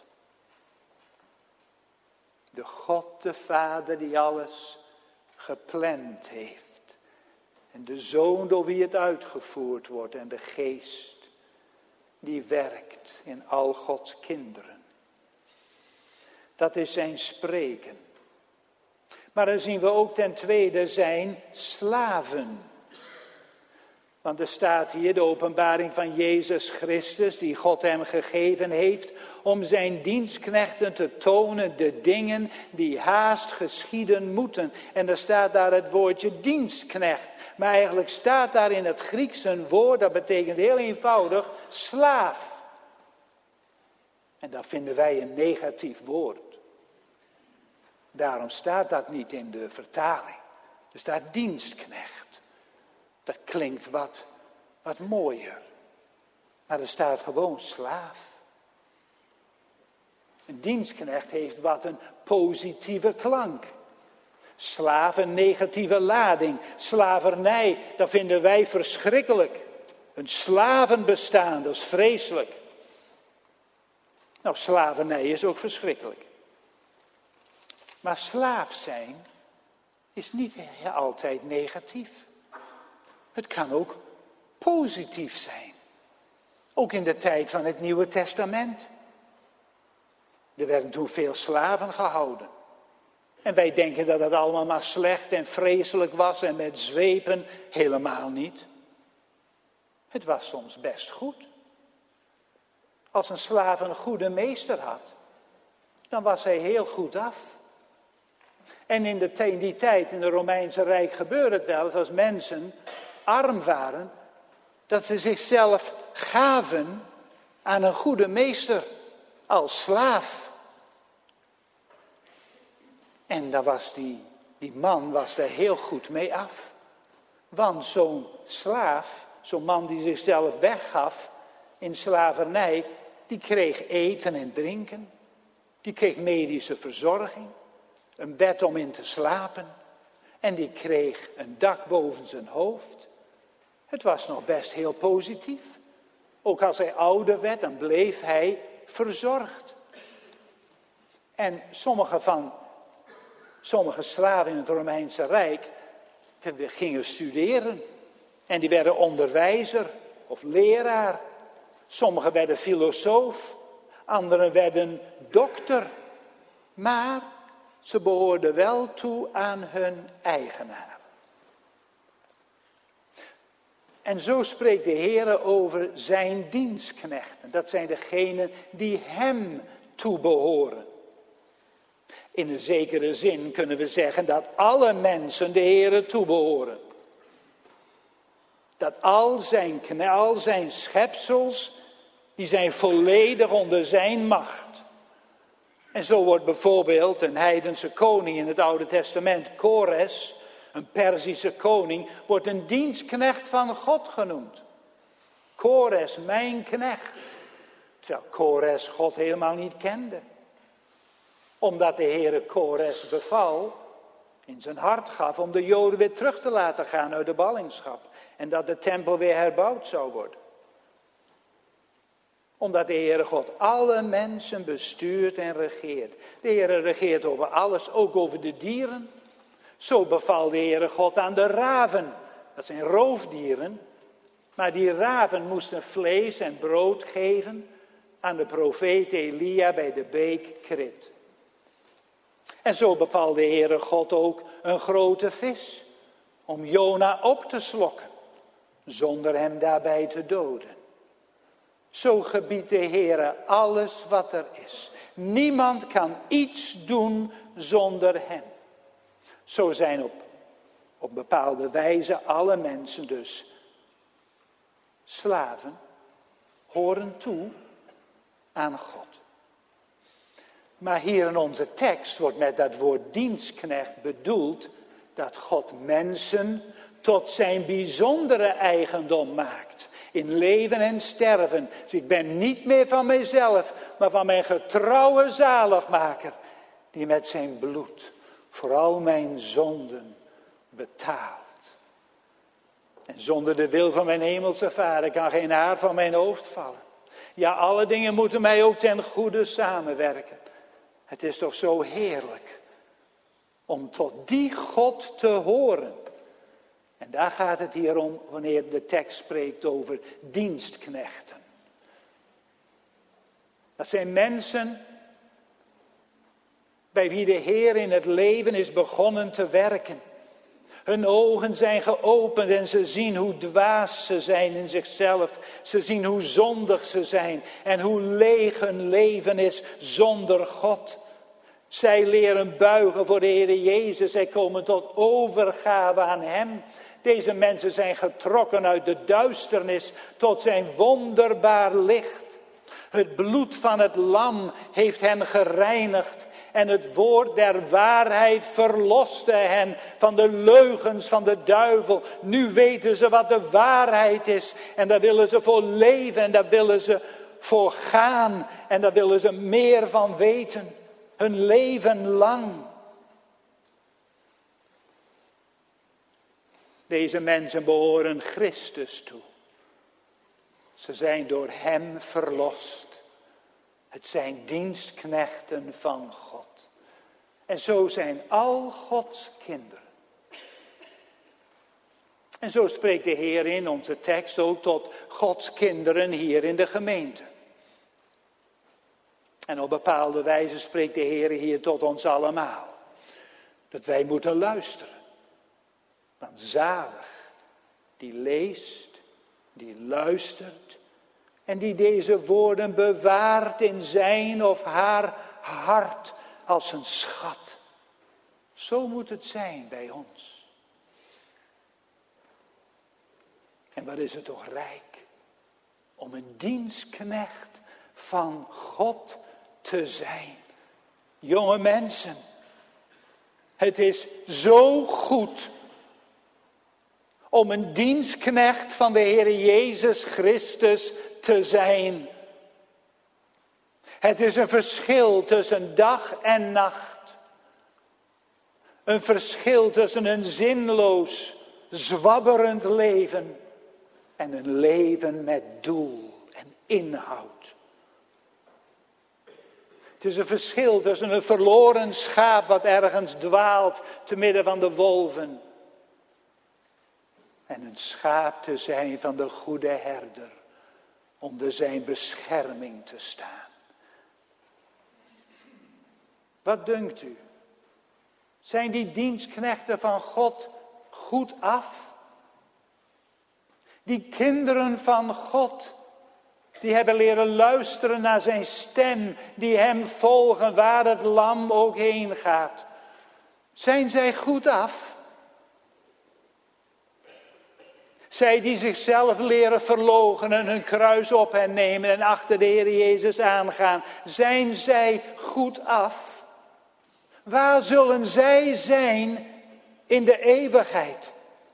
De God, de Vader die alles gepland heeft. En de Zoon door wie het uitgevoerd wordt. En de Geest die werkt in al Gods kinderen. Dat is zijn spreken. Maar dan zien we ook ten tweede zijn slaven. Want er staat hier de openbaring van Jezus Christus, die God hem gegeven heeft, om zijn dienstknechten te tonen de dingen die haast geschieden moeten. En er staat daar het woordje dienstknecht. Maar eigenlijk staat daar in het Grieks een woord, dat betekent heel eenvoudig slaaf. En dat vinden wij een negatief woord. Daarom staat dat niet in de vertaling. Er staat dienstknecht. Dat klinkt wat, wat mooier. Maar er staat gewoon slaaf. Een dienstknecht heeft wat een positieve klank. Slaaf een negatieve lading. Slavernij, dat vinden wij verschrikkelijk. Een slavenbestaan, dat is vreselijk. Nou, slavernij is ook verschrikkelijk. Maar slaaf zijn is niet altijd negatief. Het kan ook positief zijn. Ook in de tijd van het Nieuwe Testament. Er werden toen veel slaven gehouden. En wij denken dat het allemaal maar slecht en vreselijk was en met zwepen. Helemaal niet. Het was soms best goed. Als een slaaf een goede meester had, dan was hij heel goed af. En in, de, in die tijd, in het Romeinse Rijk, gebeurde het wel eens als mensen arm waren, dat ze zichzelf gaven aan een goede meester als slaaf. En daar was die, die man was daar heel goed mee af. Want zo'n slaaf, zo'n man die zichzelf weggaf in slavernij, die kreeg eten en drinken. Die kreeg medische verzorging. een bed om in te slapen en die kreeg een dak boven zijn hoofd. Het was nog best heel positief. Ook als hij ouder werd, dan bleef hij verzorgd. En sommige van, sommige slaven in het Romeinse Rijk gingen studeren. En die werden onderwijzer of leraar. Sommigen werden filosoof, anderen werden dokter. Maar ze behoorden wel toe aan hun eigenaar. En zo spreekt de Heer over zijn dienstknechten. Dat zijn degenen die hem toebehoren. In een zekere zin kunnen we zeggen dat alle mensen de Heer toebehoren. Dat al zijn, al zijn schepsels, die zijn volledig onder zijn macht. En zo wordt bijvoorbeeld een heidense koning in het Oude Testament, Kores, een Perzische koning, wordt een dienstknecht van God genoemd. Kores, mijn knecht. Terwijl Kores God helemaal niet kende. Omdat de Heere Kores beval, in zijn hart gaf om de Joden weer terug te laten gaan uit de ballingschap. En dat de tempel weer herbouwd zou worden. Omdat de Heere God alle mensen bestuurt en regeert. De Heere regeert over alles, ook over de dieren. Zo beval de Heere God aan de raven. Dat zijn roofdieren. Maar die raven moesten vlees en brood geven aan de profeet Elia bij de beek Krit. En zo beval de Heere God ook een grote vis om Jona op te slokken, zonder hem daarbij te doden. Zo gebiedt de Heere alles wat er is. Niemand kan iets doen zonder hem. Zo zijn op, op bepaalde wijze alle mensen dus slaven, horen toe aan God. Maar hier in onze tekst wordt met dat woord dienstknecht bedoeld dat God mensen tot zijn bijzondere eigendom maakt. In leven en sterven. Dus ik ben niet meer van mijzelf, maar van mijn getrouwe zaligmaker. Die met zijn bloed voor al mijn zonden betaalt. En zonder de wil van mijn hemelse Vader kan geen haar van mijn hoofd vallen. Ja, alle dingen moeten mij ook ten goede samenwerken. Het is toch zo heerlijk om tot die God te horen. En daar gaat het hier om wanneer de tekst spreekt over dienstknechten. Dat zijn mensen bij wie de Heer in het leven is begonnen te werken. Hun ogen zijn geopend en ze zien hoe dwaas ze zijn in zichzelf. Ze zien hoe zondig ze zijn en hoe leeg hun leven is zonder God. Zij leren buigen voor de Heer Jezus. Zij komen tot overgave aan Hem. Deze mensen zijn getrokken uit de duisternis tot zijn wonderbaar licht. Het bloed van het lam heeft hen gereinigd. En het woord der waarheid verloste hen van de leugens van de duivel. Nu weten ze wat de waarheid is. En daar willen ze voor leven en daar willen ze voor gaan. En daar willen ze meer van weten. Hun leven lang. Deze mensen behoren Christus toe. Ze zijn door hem verlost. Het zijn dienstknechten van God. En zo zijn al Gods kinderen. En zo spreekt de Heer in onze tekst ook tot Gods kinderen hier in de gemeente. En op bepaalde wijze spreekt de Heer hier tot ons allemaal. Dat wij moeten luisteren. Want zalig, die leest, die luistert en die deze woorden bewaart in zijn of haar hart als een schat. Zo moet het zijn bij ons. En wat is het toch rijk om een dienstknecht van God te zijn. Jonge mensen, het is zo goed om een dienstknecht van de Heer Jezus Christus te zijn. Het is een verschil tussen dag en nacht. Een verschil tussen een zinloos, zwabberend leven en een leven met doel en inhoud. Het is een verschil tussen een verloren schaap wat ergens dwaalt te midden van de wolven en een schaap te zijn van de goede herder, onder zijn bescherming te staan. Wat dunkt u? Zijn die dienstknechten van God goed af? Die kinderen van God, die hebben leren luisteren naar zijn stem, die hem volgen waar het lam ook heen gaat. Zijn zij goed af? Zij die zichzelf leren verloochenen, hun kruis op hen nemen en achter de Heer Jezus aangaan. Zijn zij goed af? Waar zullen zij zijn in de eeuwigheid?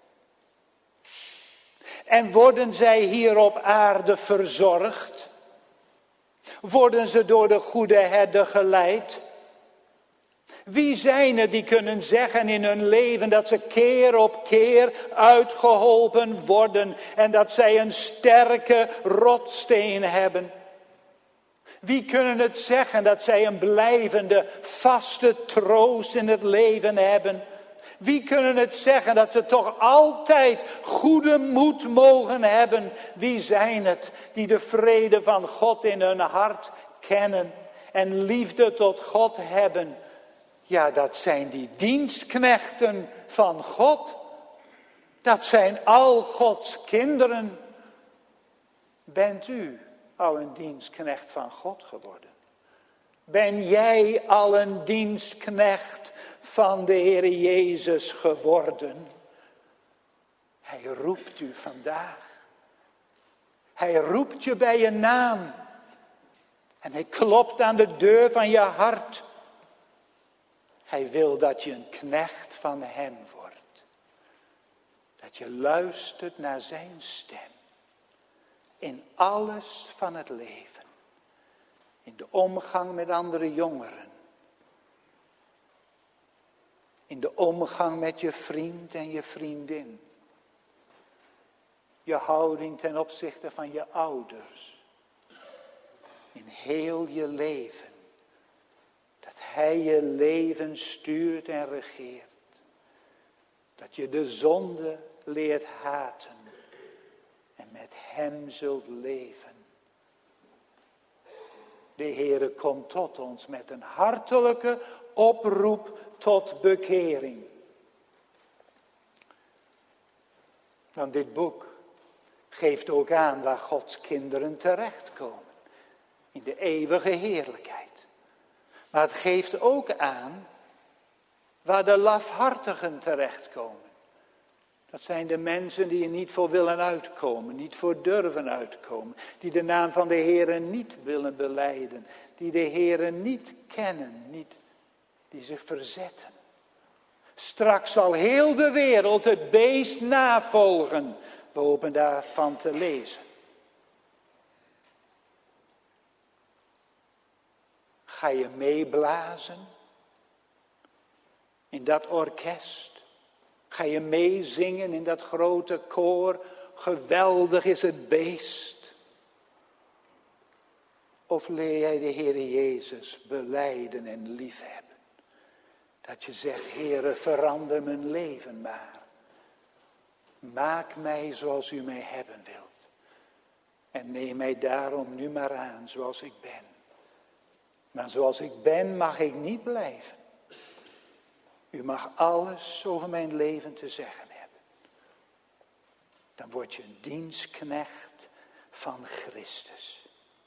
En worden zij hier op aarde verzorgd? Worden ze door de goede herder geleid? Wie zijn er die kunnen zeggen in hun leven dat ze keer op keer uitgeholpen worden en dat zij een sterke rotsteen hebben? Wie kunnen het zeggen dat zij een blijvende, vaste troost in het leven hebben? Wie kunnen het zeggen dat ze toch altijd goede moed mogen hebben? Wie zijn het die de vrede van God in hun hart kennen en liefde tot God hebben? Ja, dat zijn die dienstknechten van God. Dat zijn al Gods kinderen. Bent u al een dienstknecht van God geworden? Ben jij al een dienstknecht van de Heer Jezus geworden? Hij roept u vandaag. Hij roept je bij je naam. En hij klopt aan de deur van je hart. Hij wil dat je een knecht van hem wordt. Dat je luistert naar zijn stem. In alles van het leven. In de omgang met andere jongeren. In de omgang met je vriend en je vriendin. Je houding ten opzichte van je ouders. In heel je leven. Dat hij je leven stuurt en regeert. Dat je de zonde leert haten. En met hem zult leven. De Heere komt tot ons met een hartelijke oproep tot bekering. Want dit boek geeft ook aan waar Gods kinderen terechtkomen. In de eeuwige heerlijkheid. Maar het geeft ook aan waar de lafhartigen terechtkomen. Dat zijn de mensen die er niet voor willen uitkomen, niet voor durven uitkomen. Die de naam van de Heere niet willen belijden. Die de Heere niet kennen, niet, die zich verzetten. Straks zal heel de wereld het beest navolgen. We hopen daarvan te lezen. Ga je meeblazen in dat orkest? Ga je meezingen in dat grote koor? Geweldig is het beest. Of leer jij de Heer Jezus belijden en liefhebben? Dat je zegt, Heere, verander mijn leven maar. Maak mij zoals u mij hebben wilt. En neem mij daarom nu maar aan zoals ik ben. Maar zoals ik ben mag ik niet blijven. U mag alles over mijn leven te zeggen hebben. Dan word je een dienstknecht van Christus.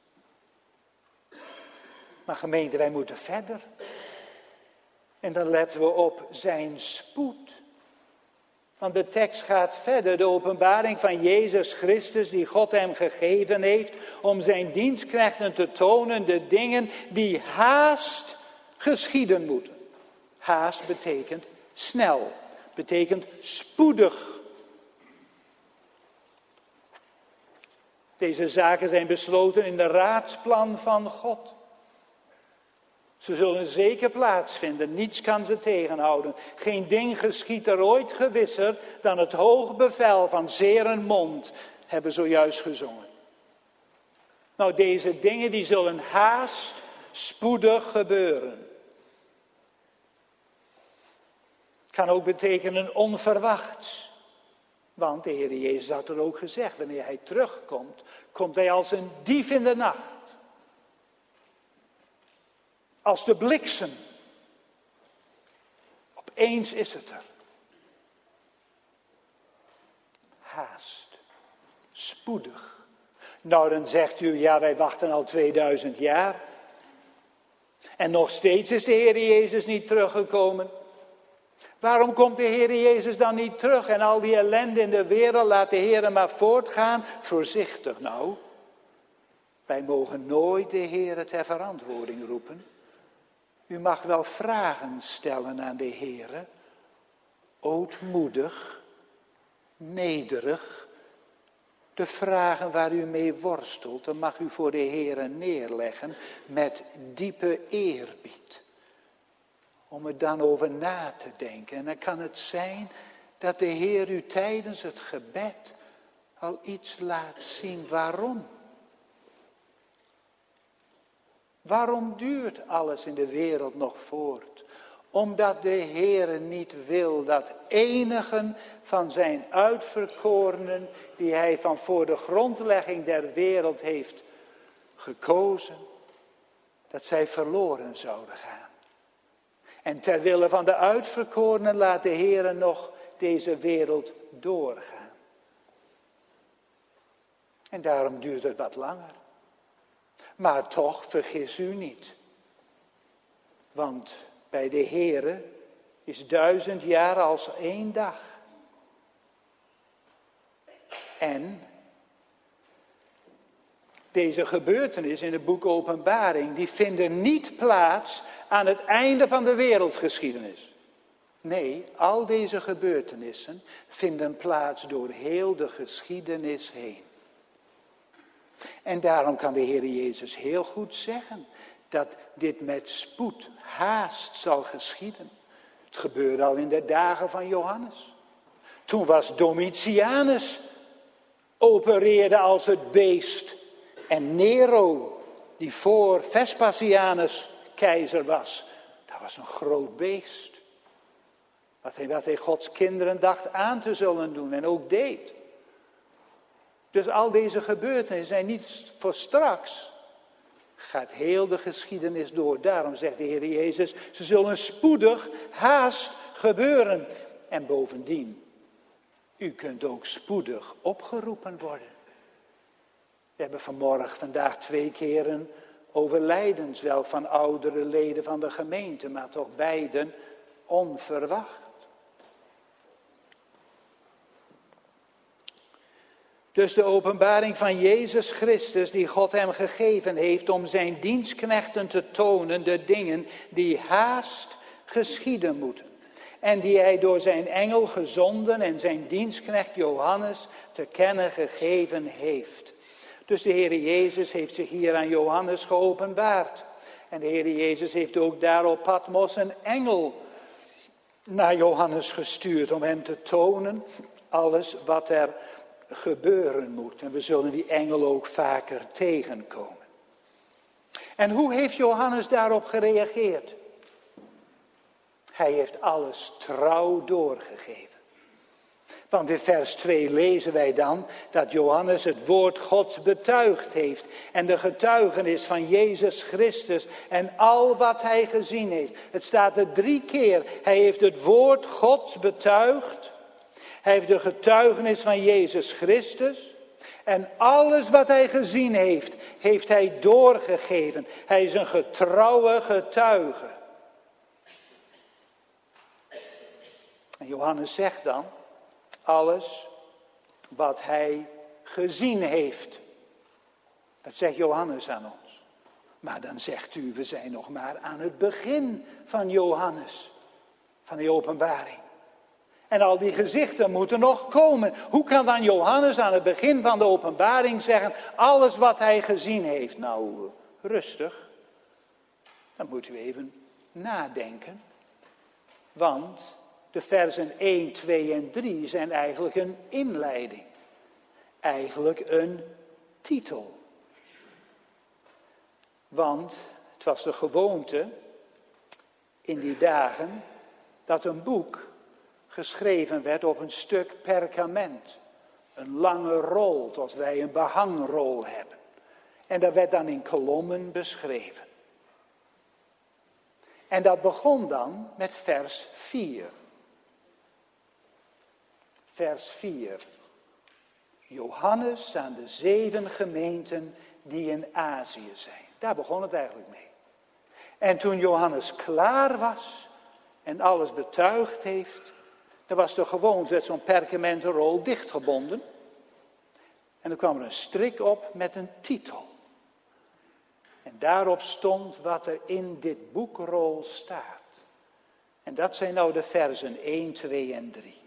Maar gemeente, wij moeten verder. En dan letten we op zijn spoed. Want de tekst gaat verder. De openbaring van Jezus Christus die God hem gegeven heeft. Om zijn dienstknechten te tonen de dingen die haast geschieden moeten. Haast betekent snel. Betekent spoedig. Deze zaken zijn besloten in de raadsplan van God. Ze zullen zeker plaatsvinden, niets kan ze tegenhouden. Geen ding geschiet er ooit gewisser dan het hoog bevel van zeer en mond, hebben zojuist gezongen. Nou, deze dingen die zullen haast, spoedig gebeuren. Kan ook betekenen onverwachts. Want de Heer Jezus had er ook gezegd, wanneer hij terugkomt, komt hij als een dief in de nacht. Als de bliksem. Opeens is het er. Haast. Spoedig. Nou, dan zegt u, ja, wij wachten al tweeduizend jaar. En nog steeds is de Heer Jezus niet teruggekomen. Waarom komt de Heer Jezus dan niet terug? En al die ellende in de wereld, laat de Heer maar voortgaan. Voorzichtig nou. Wij mogen nooit de Heer ter verantwoording roepen. U mag wel vragen stellen aan de Heer. Ootmoedig, nederig. De vragen waar u mee worstelt, dan mag u voor de Heer neerleggen met diepe eerbied. Om er dan over na te denken. En dan kan het zijn dat de Heer u tijdens het gebed al iets laat zien. Waarom? Waarom duurt alles in de wereld nog voort? Omdat de Heer niet wil dat enigen van zijn uitverkorenen, die hij van voor de grondlegging der wereld heeft gekozen, dat zij verloren zouden gaan. En ter wille van de uitverkorenen laat de Heer nog deze wereld doorgaan. En daarom duurt het wat langer. Maar toch, vergis u niet. Want bij de Heere is duizend jaar als één dag. En deze gebeurtenissen in het boek Openbaring, die vinden niet plaats aan het einde van de wereldgeschiedenis. Nee, al deze gebeurtenissen vinden plaats door heel de geschiedenis heen. En daarom kan de Heer Jezus heel goed zeggen dat dit met spoed, haast zal geschieden. Het gebeurde al in de dagen van Johannes. Toen was Domitianus, opereerde als het beest. En Nero, die voor Vespasianus keizer was, dat was een groot beest. Wat hij, wat hij Gods kinderen dacht aan te zullen doen en ook deed. Dus al deze gebeurtenissen zijn niet voor straks. Gaat heel de geschiedenis door. Daarom zegt de Heer Jezus, ze zullen spoedig, haast gebeuren. En bovendien, u kunt ook spoedig opgeroepen worden. We hebben vanmorgen, vandaag twee keren overlijdens wel van oudere leden van de gemeente, maar toch beiden onverwacht. Dus de openbaring van Jezus Christus die God hem gegeven heeft om zijn dienstknechten te tonen de dingen die haast geschieden moeten. En die hij door zijn engel gezonden en zijn dienstknecht Johannes te kennen gegeven heeft. Dus de Heer Jezus heeft zich hier aan Johannes geopenbaard. En de Heer Jezus heeft ook daar op Patmos een engel naar Johannes gestuurd om hem te tonen alles wat er gebeuren moet. En we zullen die engel ook vaker tegenkomen. En hoe heeft Johannes daarop gereageerd? Hij heeft alles trouw doorgegeven. Want in vers twee lezen wij dan dat Johannes het woord Gods betuigd heeft. En de getuigenis van Jezus Christus en al wat hij gezien heeft. Het staat er drie keer. Hij heeft het woord Gods betuigd. Hij heeft de getuigenis van Jezus Christus. En alles wat hij gezien heeft, heeft hij doorgegeven. Hij is een getrouwe getuige. En Johannes zegt dan, alles wat hij gezien heeft. Dat zegt Johannes aan ons. Maar dan zegt u, we zijn nog maar aan het begin van Johannes. Van die openbaring. En al die gezichten moeten nog komen. Hoe kan dan Johannes aan het begin van de openbaring zeggen, alles wat hij gezien heeft? Nou, rustig. Dan moet u even nadenken. Want de versen één, twee en drie zijn eigenlijk een inleiding. Eigenlijk een titel. Want het was de gewoonte in die dagen dat een boek geschreven werd op een stuk perkament. Een lange rol, zoals wij een behangrol hebben. En dat werd dan in kolommen beschreven. En dat begon dan met vers vier. Vers vier. Johannes aan de zeven gemeenten die in Azië zijn. Daar begon het eigenlijk mee. En toen Johannes klaar was en alles betuigd heeft, dan was de gewoonte dat zo'n perkamenten rol dichtgebonden. En er kwam er een strik op met een titel. En daarop stond wat er in dit boekrol staat. En dat zijn nou de versen één, twee en drie.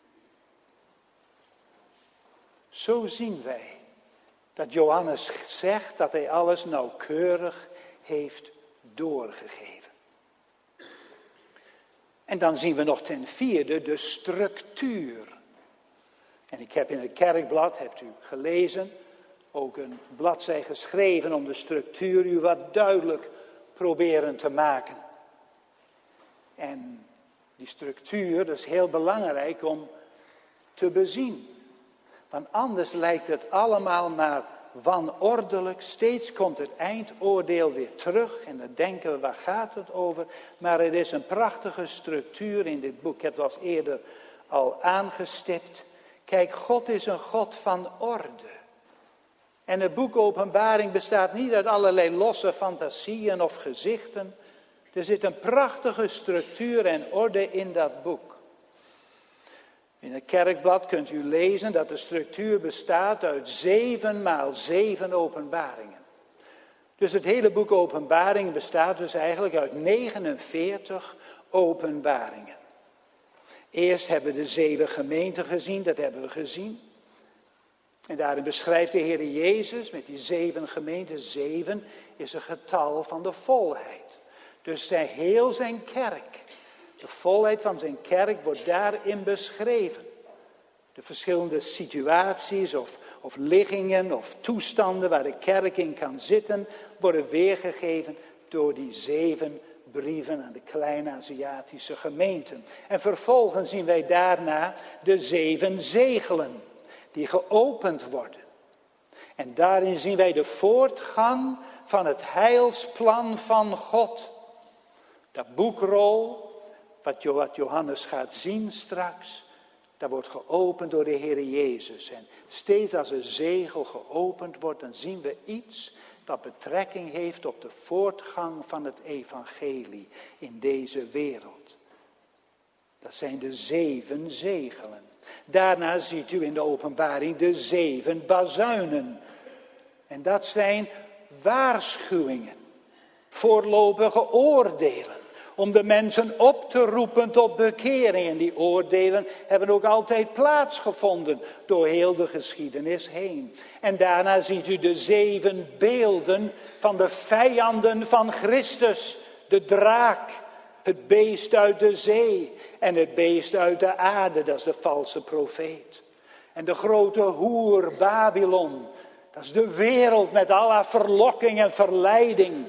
Zo zien wij dat Johannes zegt dat hij alles nauwkeurig heeft doorgegeven. En dan zien we nog ten vierde de structuur. En ik heb in het kerkblad, hebt u gelezen, ook een bladzij geschreven om de structuur u wat duidelijk proberen te maken. En die structuur is heel belangrijk om te bezien. Want anders lijkt het allemaal maar wanordelijk. Steeds komt het eindoordeel weer terug. En dan denken we, waar gaat het over? Maar er is een prachtige structuur in dit boek. Ik heb het al eerder al aangestipt. Kijk, God is een God van orde. En het boek Openbaring bestaat niet uit allerlei losse fantasieën of gezichten. Er zit een prachtige structuur en orde in dat boek. In het kerkblad kunt u lezen dat de structuur bestaat uit zeven maal zeven openbaringen. Dus het hele boek Openbaring bestaat dus eigenlijk uit negenenveertig openbaringen. Eerst hebben we de zeven gemeenten gezien, dat hebben we gezien. En daarin beschrijft de Heer Jezus met die zeven gemeenten. Zeven is een getal van de volheid. Dus zijn, heel zijn kerk, de volheid van zijn kerk wordt daarin beschreven. De verschillende situaties of, of liggingen of toestanden waar de kerk in kan zitten, worden weergegeven door die zeven brieven aan de kleine Aziatische gemeenten. En vervolgens zien wij daarna de zeven zegelen die geopend worden. En daarin zien wij de voortgang van het heilsplan van God. Dat boekrol, wat Johannes gaat zien straks, dat wordt geopend door de Heer Jezus. En steeds als een zegel geopend wordt, dan zien we iets dat betrekking heeft op de voortgang van het evangelie in deze wereld. Dat zijn de zeven zegelen. Daarna ziet u in de openbaring de zeven bazuinen. En dat zijn waarschuwingen, voorlopige oordelen. Om de mensen op te roepen tot bekering. En die oordelen hebben ook altijd plaatsgevonden door heel de geschiedenis heen. En daarna ziet u de zeven beelden van de vijanden van Christus. De draak, het beest uit de zee en het beest uit de aarde, dat is de valse profeet. En de grote hoer Babylon, dat is de wereld met al haar verlokking en verleiding.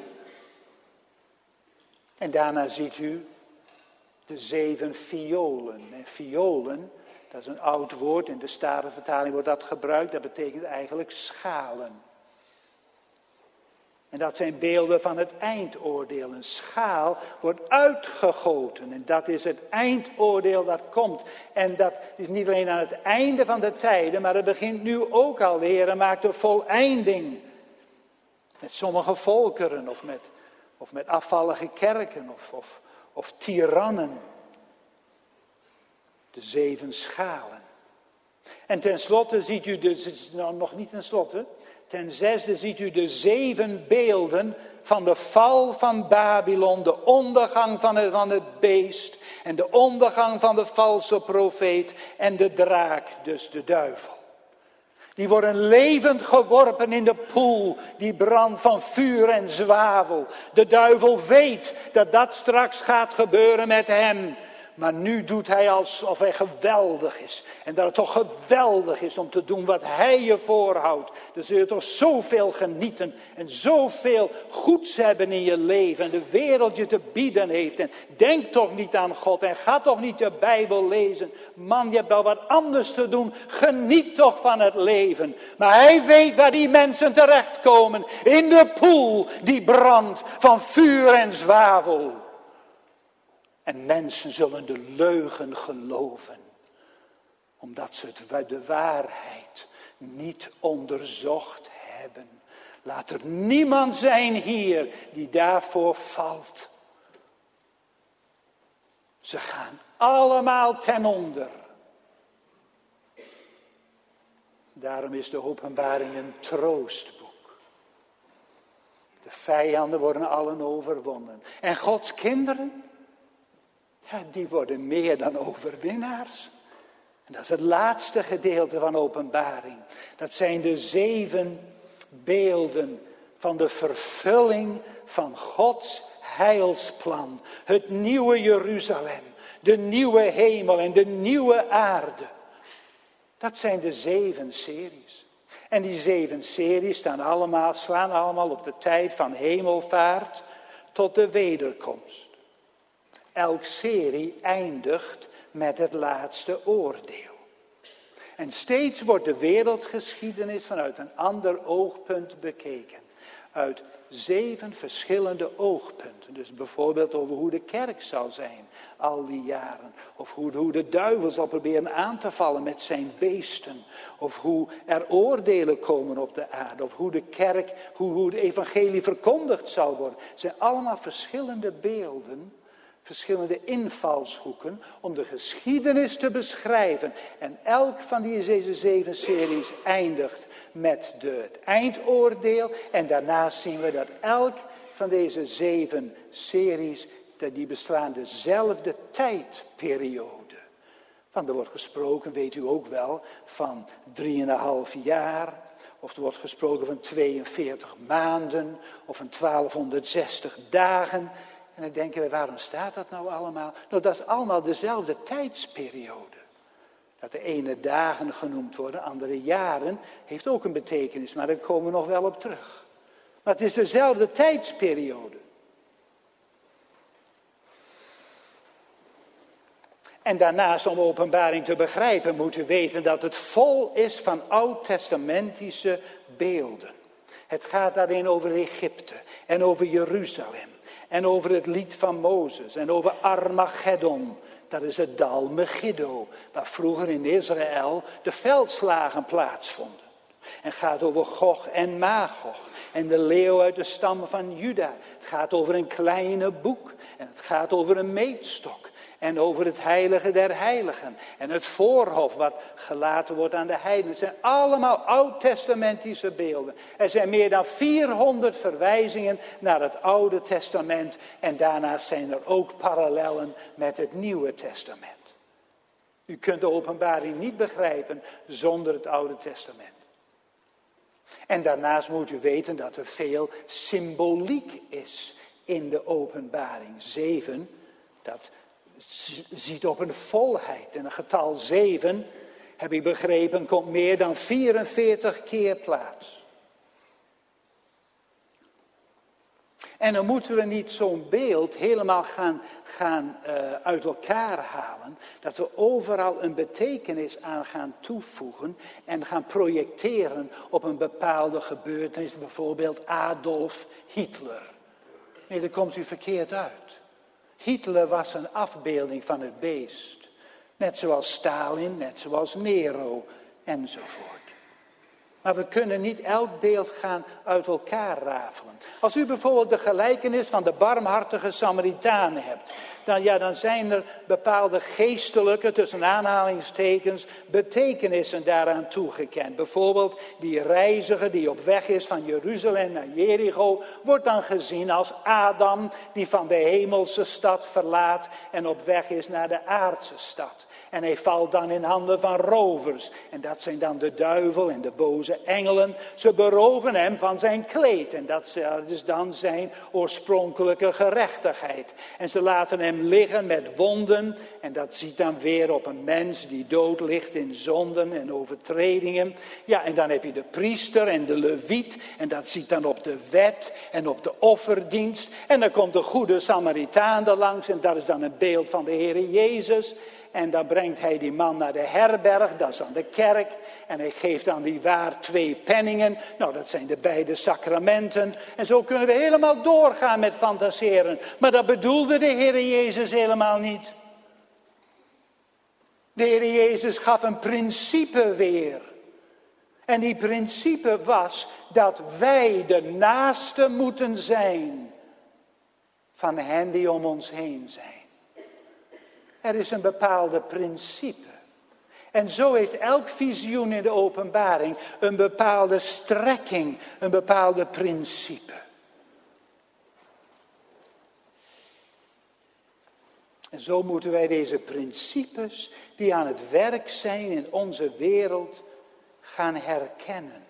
En daarna ziet u de zeven violen. En violen, dat is een oud woord, in de Statenvertaling wordt dat gebruikt. Dat betekent eigenlijk schalen. En dat zijn beelden van het eindoordeel. Een schaal wordt uitgegoten. En dat is het eindoordeel dat komt. En dat is niet alleen aan het einde van de tijden, maar het begint nu ook alweer en maakt een voleinding. Met sommige volkeren of met... Of met afvallige kerken of, of, of tirannen. De zeven schalen. En tenslotte ziet u, de, nou nog niet tenslotte, ten zesde ziet u de zeven beelden van de val van Babylon, de ondergang van het, van het beest en de ondergang van de valse profeet en de draak, dus de duivel. Die worden levend geworpen in de poel, die brand van vuur en zwavel. De duivel weet dat dat straks gaat gebeuren met hem. Maar nu doet hij alsof hij geweldig is. En dat het toch geweldig is om te doen wat hij je voorhoudt. Dan zul je toch zoveel genieten en zoveel goeds hebben in je leven. En de wereld je te bieden heeft. En denk toch niet aan God en ga toch niet je Bijbel lezen. Man, je hebt wel wat anders te doen. Geniet toch van het leven. Maar hij weet waar die mensen terechtkomen. In de poel die brandt van vuur en zwavel. En mensen zullen de leugen geloven, omdat ze het, de waarheid niet onderzocht hebben. Laat er niemand zijn hier die daarvoor valt. Ze gaan allemaal ten onder. Daarom is de Openbaring een troostboek. De vijanden worden allen overwonnen. En Gods kinderen? Ja, die worden meer dan overwinnaars. En dat is het laatste gedeelte van Openbaring. Dat zijn de zeven beelden van de vervulling van Gods heilsplan. Het nieuwe Jeruzalem, de nieuwe hemel en de nieuwe aarde. Dat zijn de zeven series. En die zeven series staan allemaal, slaan allemaal op de tijd van hemelvaart tot de wederkomst. Elk serie eindigt met het laatste oordeel. En steeds wordt de wereldgeschiedenis vanuit een ander oogpunt bekeken. Uit zeven verschillende oogpunten. Dus bijvoorbeeld over hoe de kerk zal zijn al die jaren. Of hoe, hoe de duivel zal proberen aan te vallen met zijn beesten. Of hoe er oordelen komen op de aarde. Of hoe de kerk, hoe, hoe het evangelie verkondigd zal worden. Het zijn allemaal verschillende beelden. Verschillende invalshoeken om de geschiedenis te beschrijven. En elk van die, deze zeven series eindigt met de, het eindoordeel. En daarnaast zien we dat elk van deze zeven series, die beslaan dezelfde tijdperiode. Want er wordt gesproken, weet u ook wel, van drieënhalf jaar. Of er wordt gesproken van tweeënveertig maanden. Of van twaalfhonderdzestig dagen. En dan denken we, waarom staat dat nou allemaal? Nou, dat is allemaal dezelfde tijdsperiode. Dat de ene dagen genoemd worden, andere jaren, heeft ook een betekenis, maar daar komen we nog wel op terug. Maar het is dezelfde tijdsperiode. En daarnaast, om Openbaring te begrijpen, moeten we weten dat het vol is van oud-testamentische beelden. Het gaat daarin over Egypte en over Jeruzalem. En over het lied van Mozes. En over Armageddon. Dat is het dal Megiddo. Waar vroeger in Israël de veldslagen plaatsvonden. En gaat over Gog en Magog. En de leeuw uit de stam van Juda. Het gaat over een kleine boek. En het gaat over een meetstok. En over het heilige der heiligen. En het voorhof wat gelaten wordt aan de heidenen. Het zijn allemaal oud-testamentische beelden. Er zijn meer dan vierhonderd verwijzingen naar het Oude Testament. En daarnaast zijn er ook parallellen met het Nieuwe Testament. U kunt de Openbaring niet begrijpen zonder het Oude Testament. En daarnaast moet u weten dat er veel symboliek is in de Openbaring. Zeven, dat ziet op een volheid. En een getal zeven, heb ik begrepen, komt meer dan vierenveertig keer plaats. En dan moeten we niet zo'n beeld helemaal gaan, gaan uh, uit elkaar halen. Dat we overal een betekenis aan gaan toevoegen en gaan projecteren op een bepaalde gebeurtenis. Bijvoorbeeld Adolf Hitler. Nee, daar komt u verkeerd uit. Hitler was een afbeelding van het beest. Net zoals Stalin, net zoals Nero enzovoort. Maar we kunnen niet elk beeld gaan uit elkaar rafelen. Als u bijvoorbeeld de gelijkenis van de barmhartige Samaritaan hebt. Dan, ja, dan zijn er bepaalde geestelijke, tussen aanhalingstekens, betekenissen daaraan toegekend. Bijvoorbeeld die reiziger die op weg is van Jeruzalem naar Jericho. Wordt dan gezien als Adam die van de hemelse stad verlaat en op weg is naar de aardse stad. En hij valt dan in handen van rovers. En dat zijn dan de duivel en de boze engelen. Ze beroven hem van zijn kleed. En dat is dan zijn oorspronkelijke gerechtigheid. En ze laten hem liggen met wonden. En dat ziet dan weer op een mens die dood ligt in zonden en overtredingen. Ja, en dan heb je de priester en de leviet. En dat ziet dan op de wet en op de offerdienst. En dan komt de goede Samaritaan er langs. En dat is dan een beeld van de Heere Jezus. En dan brengt hij die man naar de herberg, dat is aan de kerk. En hij geeft aan die waar twee penningen. Nou, dat zijn de beide sacramenten. En zo kunnen we helemaal doorgaan met fantaseren. Maar dat bedoelde de Heer Jezus helemaal niet. De Heer Jezus gaf een principe weer. En die principe was dat wij de naaste moeten zijn van hen die om ons heen zijn. Er is een bepaalde principe. En zo heeft elk visioen in de openbaring een bepaalde strekking, een bepaalde principe. En zo moeten wij deze principes die aan het werk zijn in onze wereld gaan herkennen.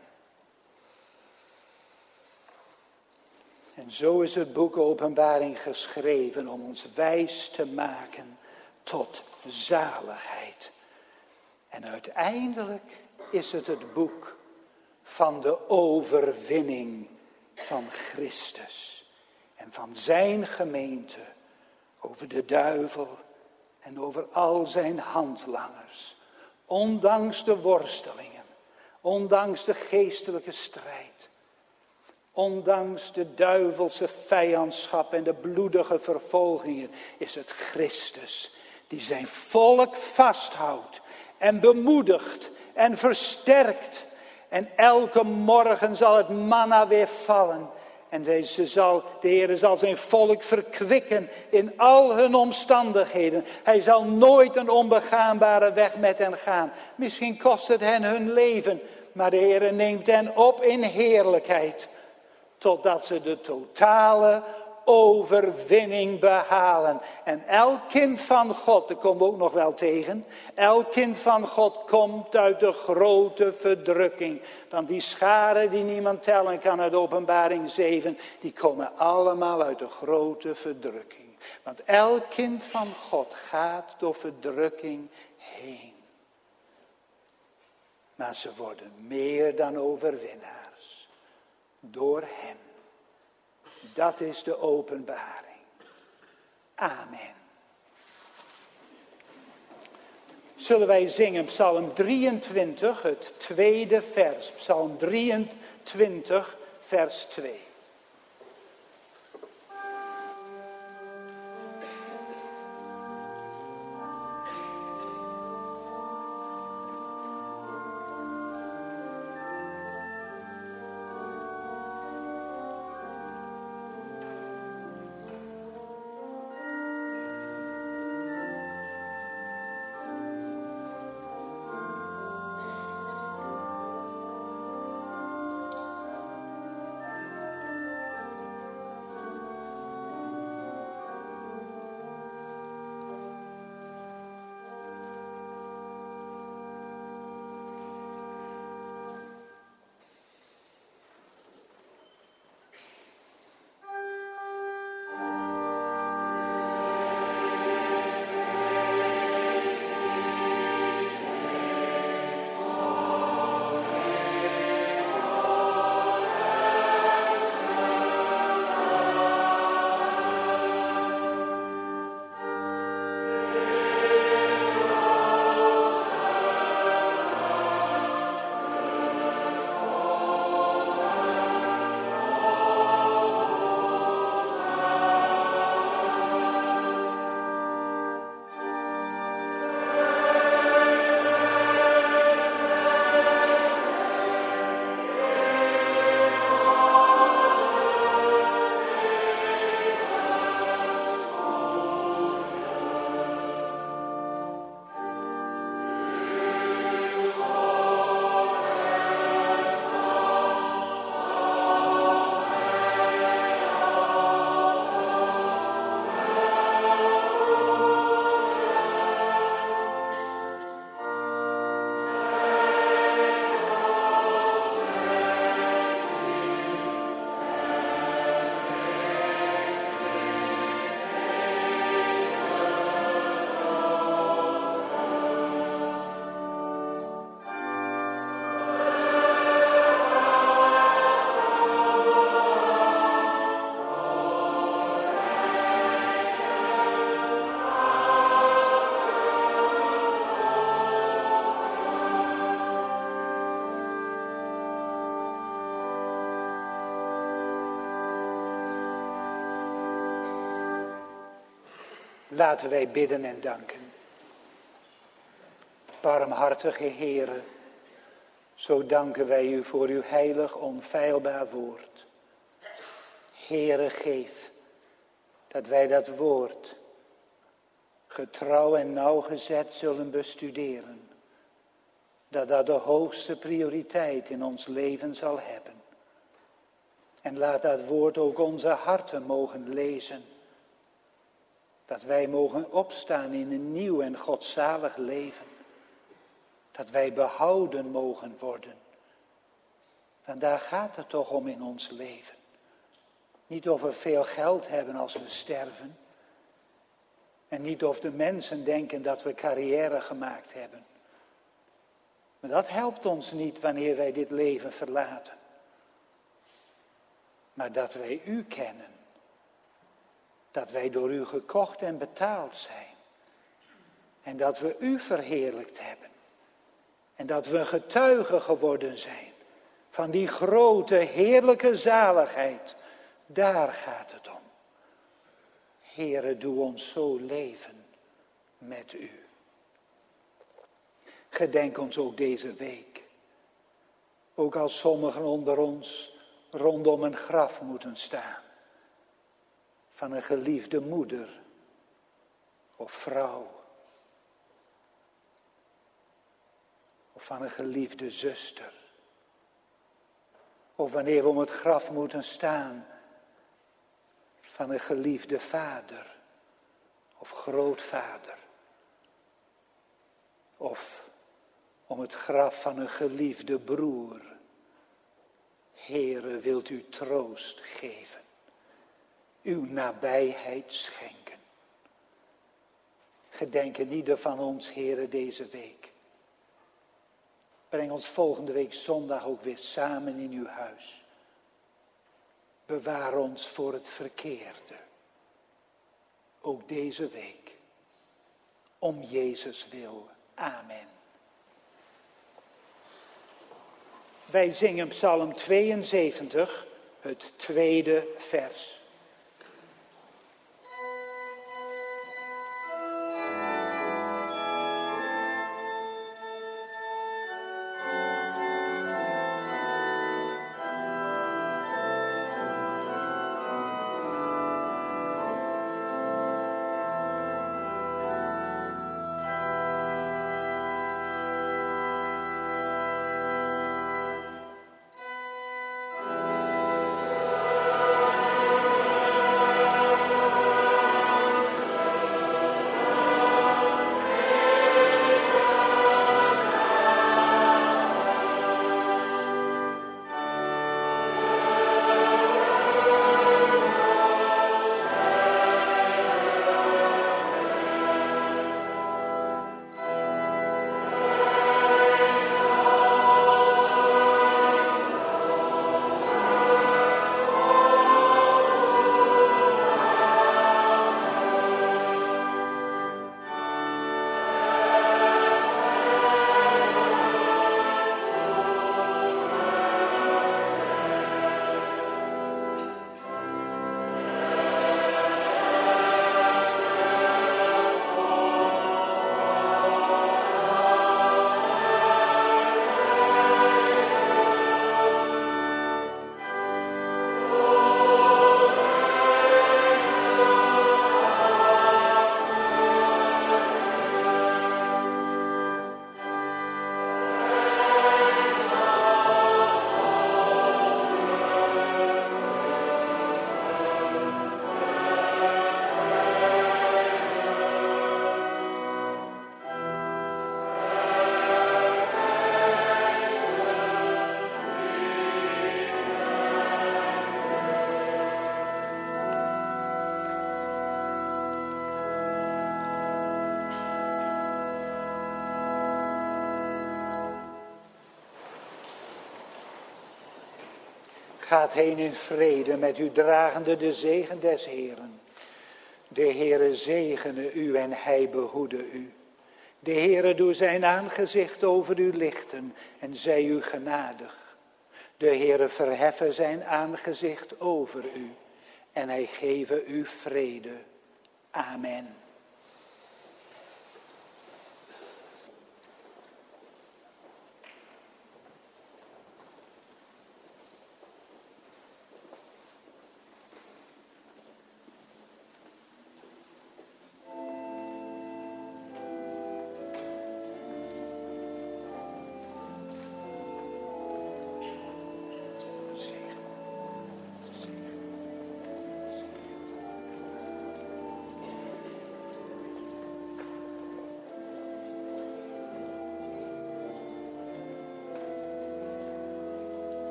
En zo is het boek Openbaring geschreven om ons wijs te maken tot zaligheid. En uiteindelijk is het het boek van de overwinning van Christus en van zijn gemeente over de duivel en over al zijn handlangers. Ondanks de worstelingen, ondanks de geestelijke strijd, ondanks de duivelse vijandschap en de bloedige vervolgingen, is het Christus die zijn volk vasthoudt en bemoedigt en versterkt. En elke morgen zal het manna weer vallen. En deze zal, de Heer zal zijn volk verkwikken in al hun omstandigheden. Hij zal nooit een onbegaanbare weg met hen gaan. Misschien kost het hen hun leven, maar de Heer neemt hen op in heerlijkheid. Totdat ze de totale overwinning behalen. En elk kind van God, daar komen we ook nog wel tegen. Elk kind van God komt uit de grote verdrukking. Want die scharen die niemand tellen kan uit Openbaring zeven, die komen allemaal uit de grote verdrukking. Want elk kind van God gaat door verdrukking heen. Maar ze worden meer dan overwinnaars. Door hem. Dat is de openbaring. Amen. Zullen wij zingen Psalm drieëntwintig, het tweede vers. Psalm drieëntwintig, vers twee. Laten wij bidden en danken. Barmhartige Heere, zo danken wij u voor uw heilig, onfeilbaar woord. Heere, geef dat wij dat woord getrouw en nauwgezet zullen bestuderen. Dat dat de hoogste prioriteit in ons leven zal hebben. En laat dat woord ook onze harten mogen lezen. Dat wij mogen opstaan in een nieuw en godzalig leven. Dat wij behouden mogen worden. Want daar gaat het toch om in ons leven. Niet of we veel geld hebben als we sterven. En niet of de mensen denken dat we carrière gemaakt hebben. Maar dat helpt ons niet wanneer wij dit leven verlaten. Maar dat wij u kennen. Dat wij door u gekocht en betaald zijn. En dat we u verheerlijkt hebben. En dat we getuigen geworden zijn van die grote, heerlijke zaligheid. Daar gaat het om. Heere, doe ons zo leven met u. Gedenk ons ook deze week. Ook als sommigen onder ons rondom een graf moeten staan. Van een geliefde moeder of vrouw. Of van een geliefde zuster. Of wanneer we om het graf moeten staan van een geliefde vader of grootvader. Of om het graf van een geliefde broer. Heere, wilt u troost geven. Uw nabijheid schenken. Gedenk in ieder van ons, Heere, deze week. Breng ons volgende week zondag ook weer samen in uw huis. Bewaar ons voor het verkeerde. Ook deze week. Om Jezus wil. Amen. Wij zingen Psalm tweeënzeventig, het tweede vers. Gaat heen in vrede met u dragende de zegen des Heeren. De Heere zegene u en hij behoede u. De Heere doe zijn aangezicht over u lichten en zij u genadig. De Heere verheffen zijn aangezicht over u en hij geve u vrede. Amen.